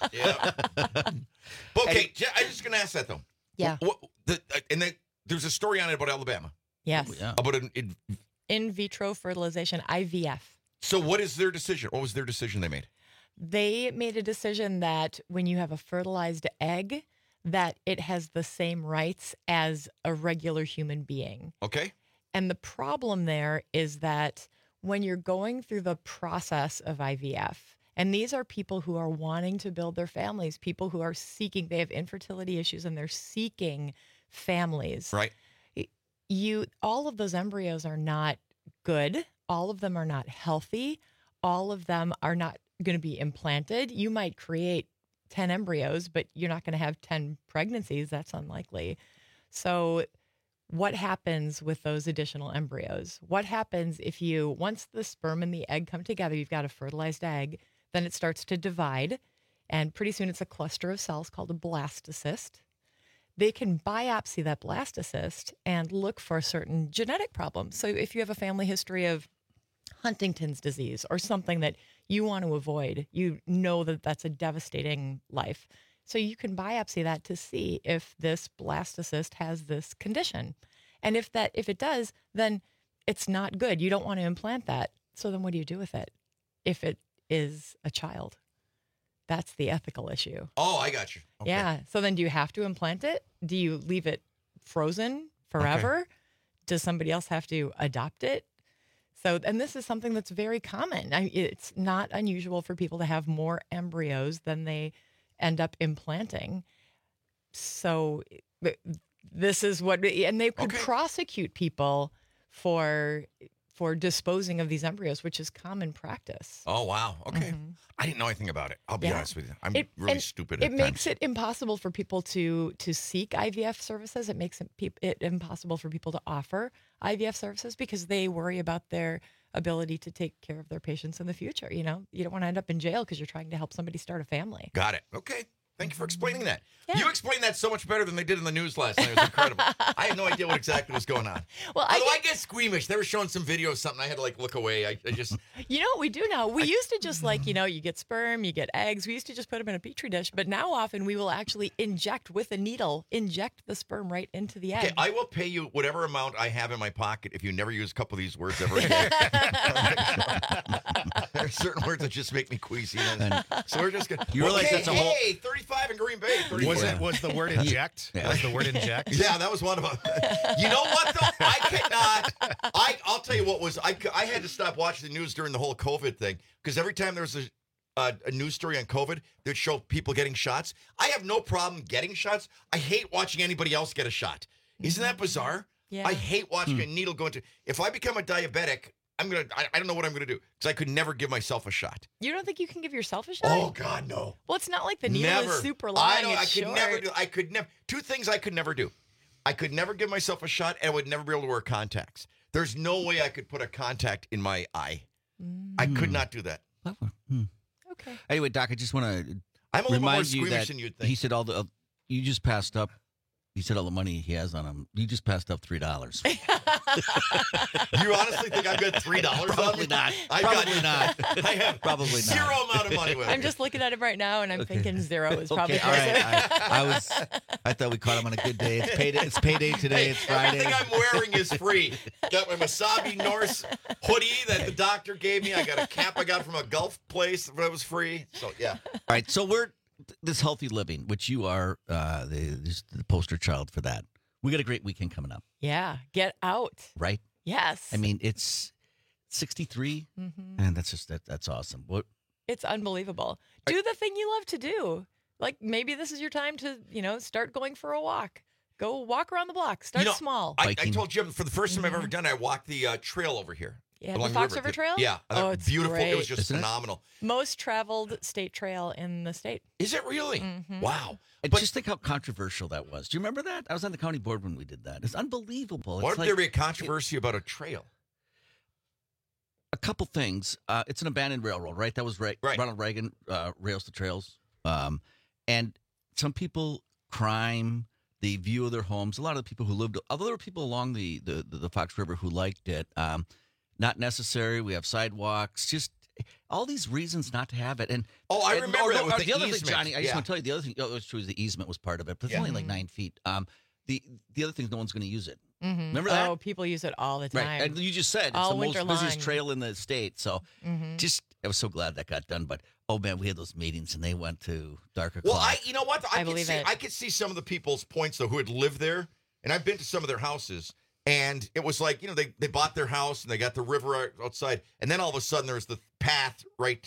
Okay, I'm just going to ask that though. Yeah. There's a story on it about Alabama. Yes. About in vitro fertilization, IVF. So what is their decision? What was their decision they made? They made a decision that when you have a fertilized egg, that it has the same rights as a regular human being. Okay. And the problem there is that when you're going through the process of IVF, And these are people who are wanting to build their families, people who are seeking, they have infertility issues and they're seeking families. Right. All of those embryos are not good. All of them are not healthy. All of them are not going to be implanted. You might create 10 embryos, but you're not going to have 10 pregnancies. That's unlikely. So what happens with those additional embryos? What happens if once the sperm and the egg come together, you've got a fertilized egg, then it starts to divide, and pretty soon it's a cluster of cells called a blastocyst. They can biopsy that blastocyst and look for certain genetic problems. So if you have a family history of Huntington's disease or something that you want to avoid, you know that that's a devastating life. So you can biopsy that to see if this blastocyst has this condition. And if it does, then it's not good. You don't want to implant that. So then what do you do with it if it is a child? That's the ethical issue. Oh, I got you. Okay. Yeah. So then do you have to implant it? Do you leave it frozen forever? Okay. Does somebody else have to adopt it? So, and this is something that's very common. It's not unusual for people to have more embryos than they end up implanting. So this is what, and they could prosecute people for disposing of these embryos, which is common practice. Oh, wow. Okay. Mm-hmm. I didn't know anything about it. I'll be honest with you. I'm really stupid at times. It makes it impossible for people to seek IVF services. It makes it impossible for people to offer IVF services because they worry about their ability to take care of their patients in the future. You know, you don't want to end up in jail because you're trying to help somebody start a family. Got it. Okay. Thank you for explaining that. Yeah. You explained that so much better than they did in the news last night. It was incredible. I had no idea what exactly was going on. Well, I get squeamish. They were showing some video of something. I had to look away. I just. You know what we do now? We used to just you get sperm, you get eggs. We used to just put them in a petri dish. But now often we will actually inject with a needle, inject the sperm right into the egg. Okay, I will pay you whatever amount I have in my pocket if you never use a couple of these words ever again. There are certain words that just make me queasy. So we're just going to. You realize that's a whole. Hey, 35 in Green Bay. Was the word inject? Yeah. Was the word inject? Yeah, that was one of them. You know what, though? I cannot. I'll tell you what was. I had to stop watching the news during the whole COVID thing because every time there was a news story on COVID, they'd show people getting shots. I have no problem getting shots. I hate watching anybody else get a shot. Isn't that bizarre? Yeah. I hate watching a needle go into. If I become a diabetic, I don't know what I'm gonna do because I could never give myself a shot. You don't think you can give yourself a shot? Oh God, no. Well, it's not like the needle is super long. I could never. Two things I could never do. I could never give myself a shot, and I would never be able to wear contacts. There's no way I could put a contact in my eye. I could not do that. Okay. Anyway, Doc, I just want to I'm a little more remind you squeamish that than you'd think. he said you just passed up. He said all the money he has on him. You just passed up $3. You honestly think I've got $3 on me? Probably not. I have probably zero not. amount of money with me. I'm just looking at him right now, and I'm thinking zero is probably all right. I thought we caught him on a good day. It's payday today. It's Friday. Everything I'm wearing is free. Got my Wasabi Norse hoodie that the doctor gave me. I got a cap I got from a golf place that was free. So yeah. All right. So we're this healthy living, which you are the poster child for that. We got a great weekend coming up. Yeah, get out. Right? Yes. I mean, it's 63, and that's awesome. It's unbelievable. Do the thing you love to do. Like maybe this is your time to start going for a walk. Go walk around the block. Start small. I told Jim for the first time I've ever done it, I walked the trail over here. Yeah, the Fox River Trail? Yeah. Oh, it's beautiful. great. It was just phenomenal. Most traveled state trail in the state. Is it really? Wow. But just think how controversial that was. Do you remember that? I was on the county board when we did that. It's unbelievable. Why would there be a controversy about a trail? A couple things. It's an abandoned railroad, right? That was right. Ronald Reagan rails the trails. And some people, crime, the view of their homes. A lot of the people who lived, although there were people along the Fox River who liked it, not necessary. We have sidewalks. Just all these reasons not to have it. And I remember that with the other easement. thing, Johnny. I just want to tell you the other thing. Oh, it's true. The easement was part of it, but it's only like 9 feet. The other thing is no one's going to use it. Remember that? Oh, people use it all the time. Right. And you just said it's the most busiest trail in the state. So I was so glad that got done. But oh man, we had those meetings and they went to dark o'clock. Well, you know what? I believe it. I could see some of the people's points though who had lived there, and I've been to some of their houses. And it was like, they bought their house and they got the river outside. And then all of a sudden there's the path right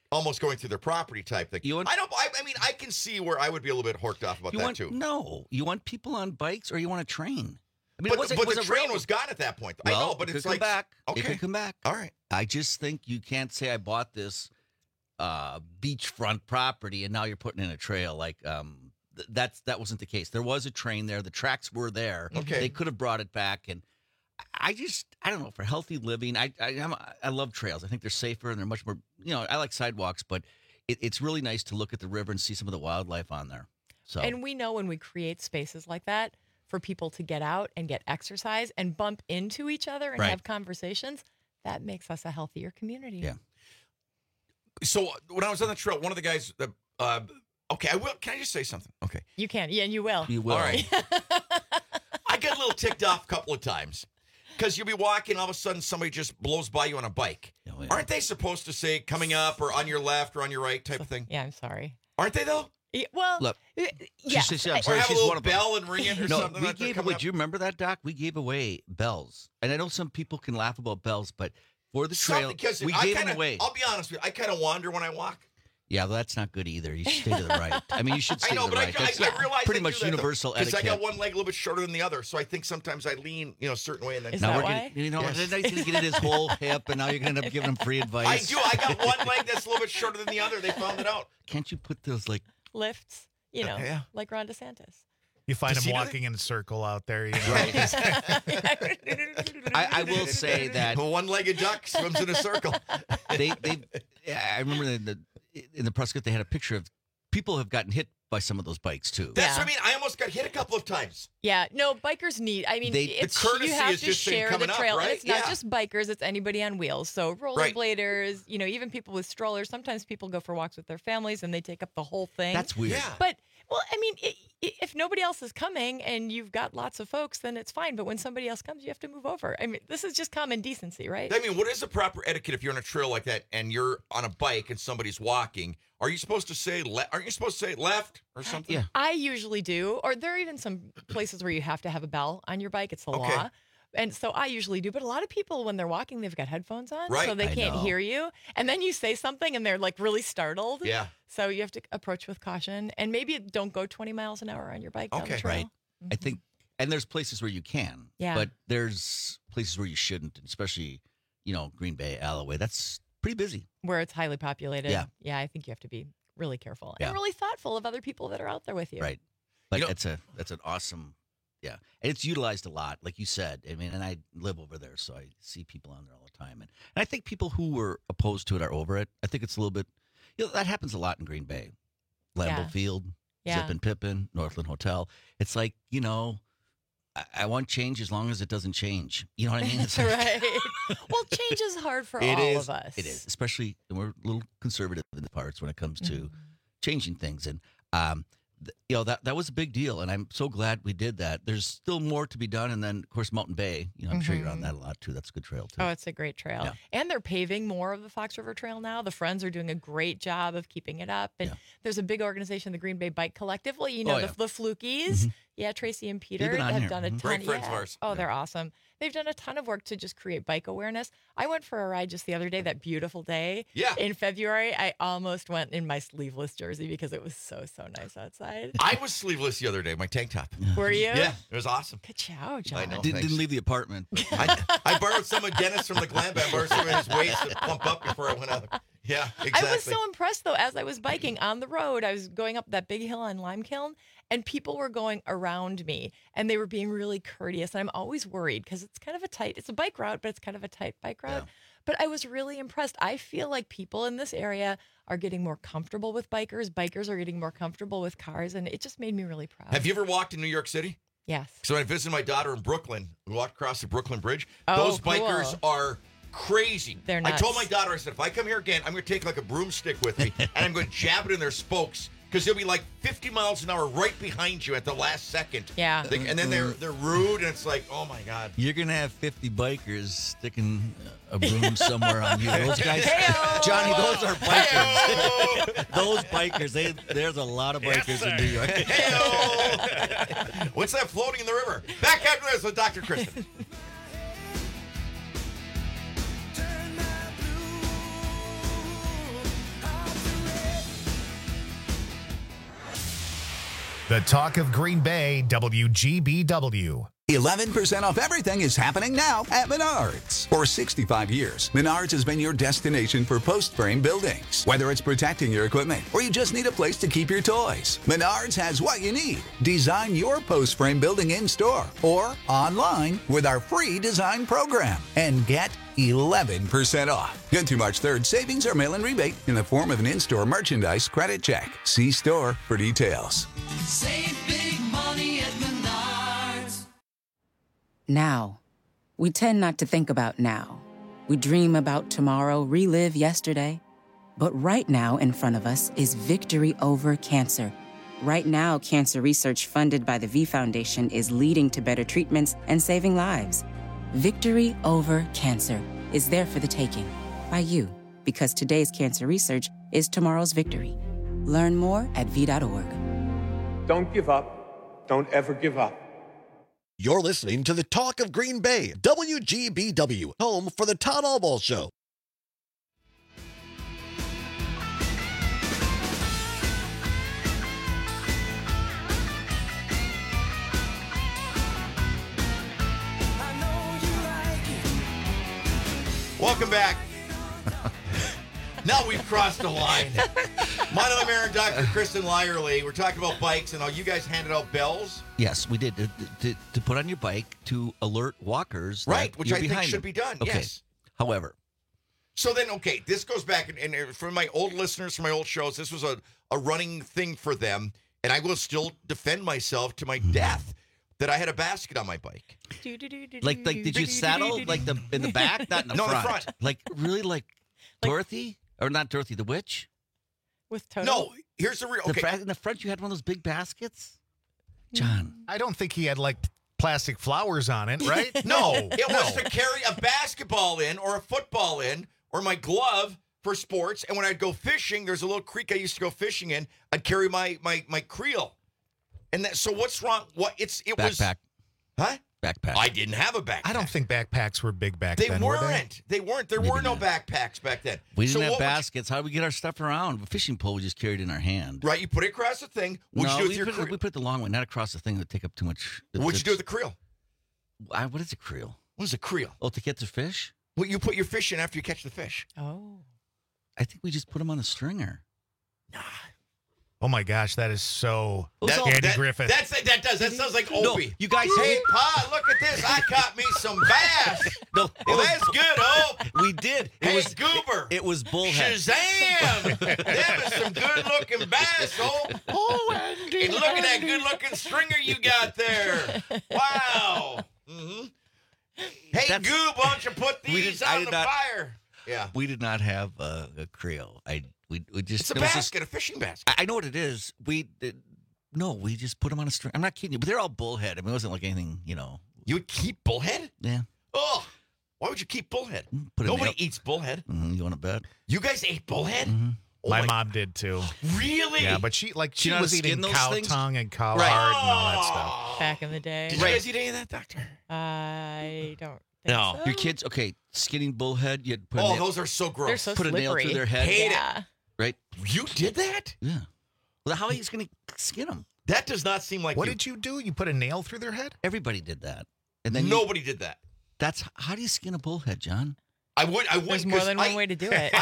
almost going through their property type thing. I mean, I can see where I would be a little bit horked off about that too. No, you want people on bikes or you want a train? I mean, but the train was gone at that point. Well, I know, but it's like back. Okay, It could come back. All right. I just think you can't say I bought this beachfront property and now you're putting in a trail. Like that wasn't the case. There was a train there. The tracks were there. Okay. They could have brought it back. And I don't know, for healthy living, I love trails. I think they're safer and they're much more, I like sidewalks, but it's really nice to look at the river and see some of the wildlife on there. So. And we know when we create spaces like that for people to get out and get exercise and bump into each other and have conversations, that makes us a healthier community. Yeah. So when I was on the trail, one of the guys, okay, I will. Can I just say something? Okay. You can. Yeah, and you will. You will. All right. I got a little ticked off a couple of times because you'll be walking, all of a sudden somebody just blows by you on a bike. Oh, yeah. Aren't they supposed to say coming up or on your left or on your right type of thing? Yeah, I'm sorry. Aren't they though? Yeah, well, look, yeah. Or have a little bell and ring it or something. We gave away. Do you remember that, Doc? We gave away bells, and I know some people can laugh about bells, but for the trail, we gave them away. I'll be honest with you. I kind of wander when I walk. Yeah, well, that's not good either. You should stay to the right. I mean, you should stay to the right. That's I realize pretty much universal etiquette. Because I got one leg a little bit shorter than the other, so I think sometimes I lean, a certain way. And then Is that why? He's going to get in his whole hip, and now you're going to end up giving him free advice. I do. I got one leg that's a little bit shorter than the other. They found it out. Can't you put those lifts? Like Ron DeSantis. You find him walking in a circle out there. Right. I will say that a one-legged duck swims in a circle. I remember in the press kit they had a picture of people have gotten hit by some of those bikes too. That's what I mean. I almost got hit a couple of times. Yeah, no, bikers need. I mean, the courtesy you have is to just share the coming trail, up, right? and it's not just bikers; it's anybody on wheels. So rollerbladers, even people with strollers. Sometimes people go for walks with their families, and they take up the whole thing. That's weird. Yeah. But well, I mean, if nobody else is coming and you've got lots of folks, then it's fine. But when somebody else comes, you have to move over. I mean, this is just common decency, right? I mean, what is the proper etiquette if you're on a trail like that and you're on a bike and somebody's walking? Are you supposed to say aren't you supposed to say left or something? Yeah. I usually do. Or there are even some places where you have to have a bell on your bike. It's the law. And so I usually do. But a lot of people, when they're walking, they've got headphones on. Right. So they can't hear you. And then you say something and they're like really startled. Yeah. So you have to approach with caution. And maybe don't go 20 miles an hour on your bike down the trail. Right. Mm-hmm. I think, and there's places where you can. Yeah. But there's places where you shouldn't, especially, Green Bay, Alloway. That's pretty busy. Where it's highly populated. Yeah. Yeah, I think you have to be really careful Yeah. and really thoughtful of other people that are out there with you. Right. But that's an awesome, and it's utilized a lot, like you said. I mean, and I live over there, so I see people on there all the time. And I think people who were opposed to it are over it. I think it's a little bit, that happens a lot in Green Bay. Lambeau Field, Zip and Pippin, Northland Hotel. It's like, I want change as long as it doesn't change. You know what I mean? It's right. Well, change is hard for all of us. It is, especially we're a little conservative in the parts when it comes to changing things. And, that was a big deal. And I'm so glad we did that. There's still more to be done. And then, of course, Mountain Bay. I'm sure you're on that a lot, too. That's a good trail, too. Oh, it's a great trail. Yeah. And they're paving more of the Fox River Trail now. The Friends are doing a great job of keeping it up. And there's a big organization, the Green Bay Bike Collective. Well, the Flukies. Mm-hmm. Yeah, Tracy and Peter They've been on have here. done a ton. Great friends of ours. Oh, they're awesome. They've done a ton of work to just create bike awareness. I went for a ride just the other day, that beautiful day. Yeah. In February, I almost went in my sleeveless jersey because it was so nice outside. I was sleeveless the other day, my tank top. Were you? Yeah, it was awesome. Good job, John. I know. Didn't leave the apartment. I borrowed some of Dennis from the glam band. I borrowed some of his weights to pump up before I went out. Yeah, exactly. I was so impressed, though, as I was biking on the road. I was going up that big hill on Limekiln, and people were going around me, and they were being really courteous. And I'm always worried because it's kind of it's a bike route, but it's kind of a tight bike route. Yeah. But I was really impressed. I feel like people in this area are getting more comfortable with bikers. Bikers are getting more comfortable with cars, and it just made me really proud. Have you ever walked in New York City? Yes. So when I visited my daughter in Brooklyn, we walked across the Brooklyn Bridge. Oh, those bikers are crazy. They're I nuts. told my daughter, I said, if I come here again, I'm going to take like a broomstick with me, and I'm going to jab it in their spokes, because they'll be like 50 miles an hour right behind you at the last second. Yeah. And then they're rude, and it's like, oh my God. You're going to have 50 bikers sticking a broom somewhere on you. Those guys, Hey-o. Johnny, those are bikers. Those bikers, there's a lot of bikers in New York. Hey-o. What's that floating in the river? Back after this with Dr. Kristen. The talk of Green Bay, WGBW. 11% off everything is happening now at Menards. For 65 years, Menards has been your destination for post-frame buildings. Whether it's protecting your equipment or you just need a place to keep your toys, Menards has what you need. Design your post-frame building in-store or online with our free design program and get 11% off. Good through March 3rd, savings or mail-in rebate in the form of an in-store merchandise credit check. See store for details. Save big money at Menards. Now. We tend not to think about now. We dream about tomorrow, relive yesterday. But right now in front of us is victory over cancer. Right now, cancer research funded by the V Foundation is leading to better treatments and saving lives. Victory over cancer is there for the taking by you, because today's cancer research is tomorrow's victory. Learn more at V.org. Don't give up. Don't ever give up. You're listening to the Talk of Green Bay, WGBW, home for the Todd Albaugh Show. Welcome back. Now we've crossed the line. My name is Aaron, Dr. Kristen Lyerly. We're talking about bikes, and you guys handed out bells? Yes, we did. To put on your bike to alert walkers. Right, that which you're I think behind should them. be done, Okay. yes. However. So then, okay, this goes back, and for my old listeners, from my old shows, this was a running thing for them, and I will still defend myself to my death that I had a basket on my bike. Like did you saddle like in the back, not in the No, front? the front. Like really, like Dorothy or not Dorothy, the witch? With Toto? No, here's the real. Okay, In the front, you had one of those big baskets. John, I don't think he had like plastic flowers on it, right? No, it was to carry a basketball in or a football in or my glove for sports. And when I'd go fishing, there's a little creek I used to go fishing in. I'd carry my creel. And so what's wrong? It was backpack. Huh? Backpack. I didn't have a backpack. I don't think backpacks were big back They then. weren't. They weren't. There Maybe were no not. backpacks back then. We didn't So have what would you- baskets. How did we get our stuff around? A fishing pole we just carried in our hand. Right, you put it across the thing. What'd you do with your creel? we put it the long way, not across the thing that would take up too much. What'd you do with the creel? What is a creel? What is a creel? Oh, to catch the fish? Well, you put your fish in after you catch the fish. Oh. I think we just put them on a stringer. Oh my gosh, that is so That- Andy that- Griffith. That sounds like Opie. you guys. Hey, Pa, look at this. I caught me some bass. No, That's good, Hope. We did. Hey, Goober. It was bullhead. Shazam! That was some good-looking bass, Hope. Oh, Andy. And look at that good-looking stringer you got there. Wow. Mm-hmm. Hey, That's- Goob, why don't you put We these did- I on did the not- fire? Yeah. We did not have a creel. We just It's a it was basket, a fishing basket. I know what it is. We just put them on a string. I'm not kidding you, but they're all bullhead. I mean, it wasn't like anything, You would keep bullhead? Yeah. Oh, why would you keep bullhead? Put a Nobody nail- eats bullhead. You want to bet? You guys ate bullhead? Oh my mom did too. Really? Yeah, but she know how was to skin eating those cow things? tongue and cow Right. heart and all that stuff. Back in the day. Did you guys eat any of that, Doctor? I don't think No. so. Your kids, okay, skinning bullhead. You'd put a Oh, nail, those are so gross. They're so put a nail slippery. through their head. Hate Yeah. Right? You did that? Yeah. Well, how are you going to skin them? That does not seem like What you. did you do? You put a nail through their head? Everybody did that. And then Nobody did that. That's how do you skin a bullhead, John? I would. There's more than one way to do it.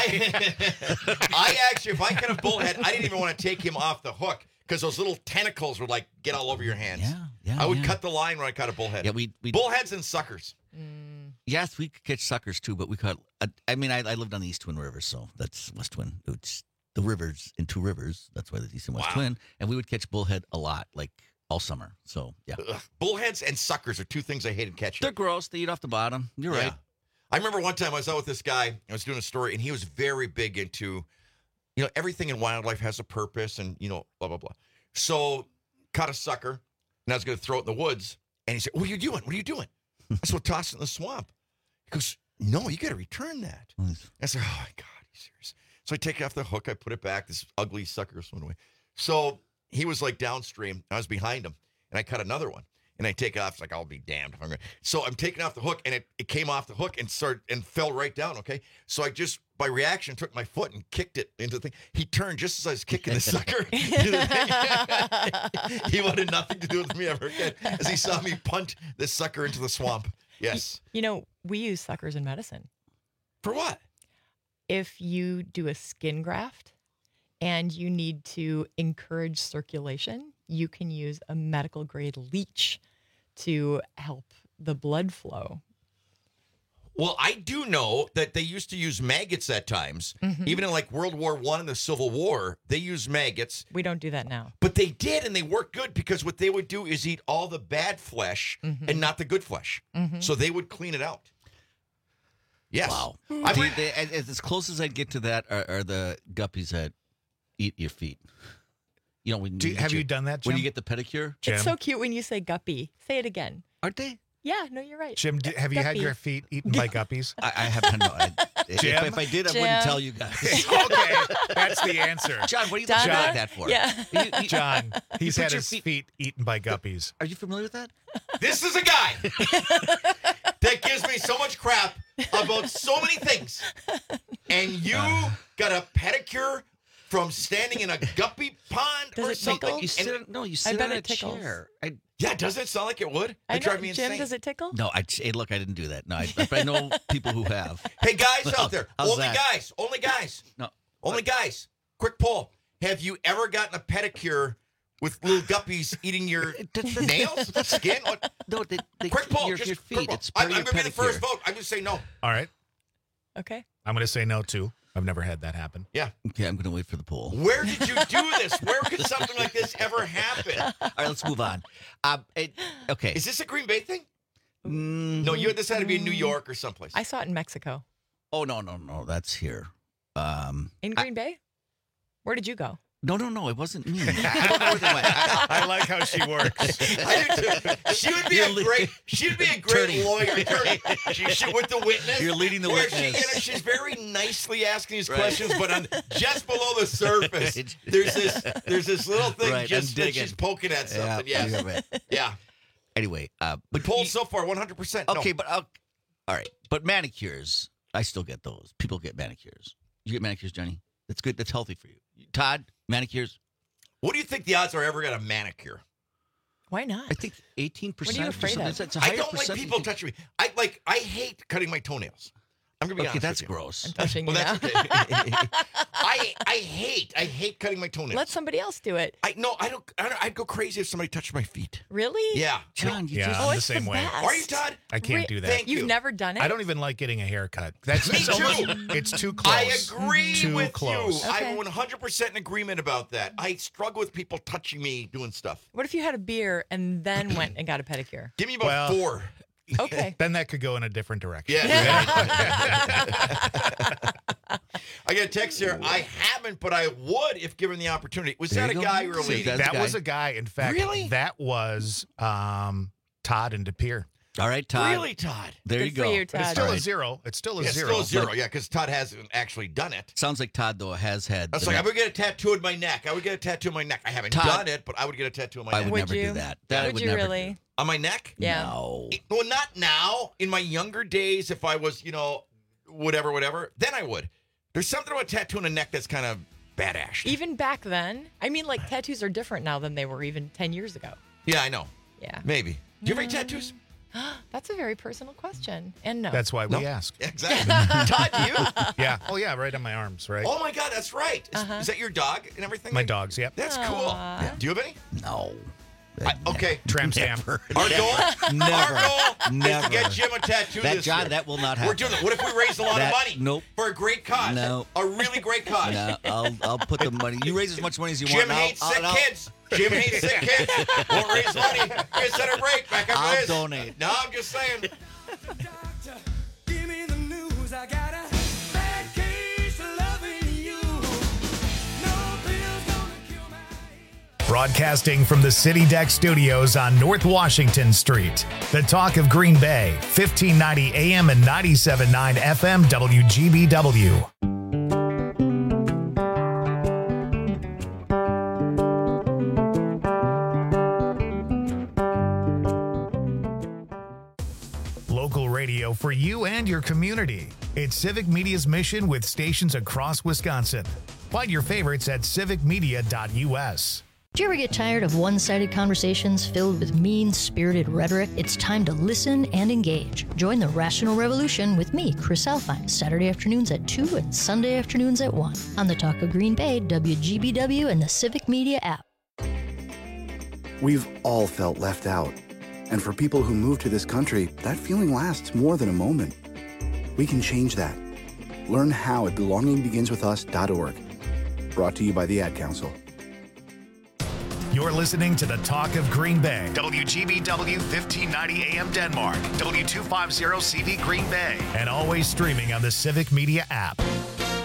I actually, if I cut a bullhead, I didn't even want to take him off the hook because those little tentacles would like get all over your hands. Yeah. I would cut the line when I cut a bullhead. Yeah, we bullheads and suckers. Yes, we could catch suckers too, but we caught. I lived on the East Twin River, so that's West Twin. It's the rivers in two rivers. That's why the East and West Twin, and we would catch bullhead a lot, like all summer. So yeah, Bullheads and suckers are two things I hated catching. They're gross. They eat off the bottom. You're right. I remember one time I was out with this guy. I was doing a story, and he was very big into, everything in wildlife has a purpose, and blah blah blah. So, caught a sucker, and I was going to throw it in the woods, and he said, "What are you doing? What are you doing?" I said, "Well, toss it in the swamp." He goes, "No, you got to return that." I said, "Oh my God, are you serious?" So I take it off the hook, I put it back. This ugly sucker swam away. So he was like downstream. I was behind him, and I cut another one. and I take it off. It's like, I'll be damned if I'm going to. So I'm taking off the hook, and it came off the hook and fell right down, okay? So I just, by reaction, took my foot and kicked it into the thing. He turned just as I was kicking the sucker into the thing. He wanted nothing to do with me ever again as he saw me punt this sucker into the swamp. Yes. You know, we use suckers in medicine. For what? If you do a skin graft and you need to encourage circulation, you can use a medical grade leech to help the blood flow. Well, I do know that they used to use maggots at times. Even in like World War I and the Civil War, they used maggots. We don't do that now. But they did, and they worked good because what they would do is eat all the bad flesh and not the good flesh. So they would clean it out. Yes. Wow. As close as I'd get to that are the guppies that eat your feet. You know, when have you done that, Jim? When you get the pedicure? Jim? It's so cute when you say guppy. Say it again. Aren't they? Yeah, no, you're right. Jim, have you had your feet eaten by guppies? I have not. Jim? If I did, I wouldn't tell you guys. Okay, that's the answer. John, what are you looking at that for? Yeah. John, he's had his feet eaten by guppies. Are you familiar with that? This is a guy that gives me so much crap about so many things. And you got a pedicure from standing in a guppy pond or something? You sit on a chair. Yeah, doesn't it sound like it would? I It drive know, me Jim, insane. does it tickle? No, look, I didn't do that. No, but I know people who have. Hey, guys out there. How's Only that? guys. Only guys. No. Only guys. Quick poll. Have you ever gotten a pedicure with little guppies eating your nails? Skin? What? No, they quick poll. your Just feet. quick poll. It's part I'm of your going to be the first pedicure. vote. I'm going to say no. All right. Okay. I'm going to say no, too. I've never had that happen. Yeah. Okay, I'm going to wait for the poll. Where did you do this? Where could something like this ever happen? All right, let's move on. Okay. Is this a Green Bay thing? No, this had to be in New York or someplace. I saw it in Mexico. Oh, no. That's here. In Green Bay? Where did you go? No, it wasn't me. I don't know where they went. I like how she works. I do too. She would be a great lawyer attorney. She with the witness. You're leading the where witness. She's very nicely asking these questions, but just below the surface, there's this little thing just that she's poking at something. Yeah. Yeah. Anyway, the polls so far 100%. Okay, but all right. But manicures, I still get those. People get manicures. You get manicures, Johnny? That's good. That's healthy for you. Todd, manicures? What do you think the odds are ever get a manicure? Why not? I think 18%. What are you afraid of? It's a higher I don't like percentage. people touching me. I hate cutting my toenails. I'm gonna be honest. That's with you. gross. I'm touching Well, you that's now. okay. I hate cutting my toenails. Let somebody else do it. I don't. I'd go crazy if somebody touched my feet. Really? Yeah. John, you Yeah, just... I'm the it's same the way. best. Are you, Todd? I can't do that. Thank you. You've never done it? I don't even like getting a haircut. That's Me it's too. almost, it's too close. I agree Too with close. you. Okay. I'm 100% in agreement about that. I struggle with people touching me doing stuff. What if you had a beer and then went and got a pedicure? Give me about 4. Okay. Then that could go in a different direction. Yeah. I got a text here. I haven't, but I would if given the opportunity. Was that a guy or a lady? That was a guy. In fact, Really? that was Todd and De Pere. All right, Todd. Really, Todd? There you Good for go. you, But it's Todd. still All a right. zero. It's still a Yeah, zero. still a 0. Yeah, because Todd hasn't actually done it. Sounds like Todd, though, has had... I was like, I would get a tattoo in my neck. I would get a tattoo in my neck. I haven't Todd- done it, but I would get a tattoo in my I neck. would never you? do that. That I Would would you never really? do. On my neck? Yeah. No. Well, not now. In my younger days, if I was, whatever, then I would. There's something about tattoo on the neck that's kind of badass. Even back then, I mean, like tattoos are different now than they were even 10 years ago. Yeah, I know. Yeah. Maybe. Do you have any tattoos? That's a very personal question. And no. That's why we No. asked. Exactly. Todd, do you? Yeah. Oh, yeah, right on my arms, right? Oh, my God, that's right. Is that your dog and everything? My dogs, yep. That's cool. Aw. Do you have any? No. Okay. Tramp stamp. Never. Our goal, Never. our goal is Never. to get Jim a tattoo That, this John, year. that will not We're happen. doing it. What if we raise a lot That- of money? nope. For a great cause. No. A really great cause. No, I'll put the money. You raise as much money as you Jim want. hates sick kids. Jim hates sick kids. Won't raise money. Here's a break. Back up I'll this. donate. No, I'm just saying. Give me the news. I got a bad case of loving you. No pills gonna cure my... Broadcasting from the City Deck Studios on North Washington Street. The Talk of Green Bay, 1590 AM and 97.9 FM WGBW. radio for you and your community. It's Civic Media's mission with stations across Wisconsin. Find your favorites at civicmedia.us. Do you ever get tired of one-sided conversations filled with mean-spirited rhetoric? It's time to listen and engage. Join the Rational Revolution with me, Chris Alpine, Saturday afternoons at 2 and Sunday afternoons at 1 on the Talk of Green Bay, WGBW, and the Civic Media app. We've all felt left out. And for people who move to this country, that feeling lasts more than a moment. We can change that. Learn how at belongingbeginswithus.org. Brought to you by the Ad Council. You're listening to the Talk of Green Bay. WGBW 1590 AM Denmark. W250 CV Green Bay. And always streaming on the Civic Media app.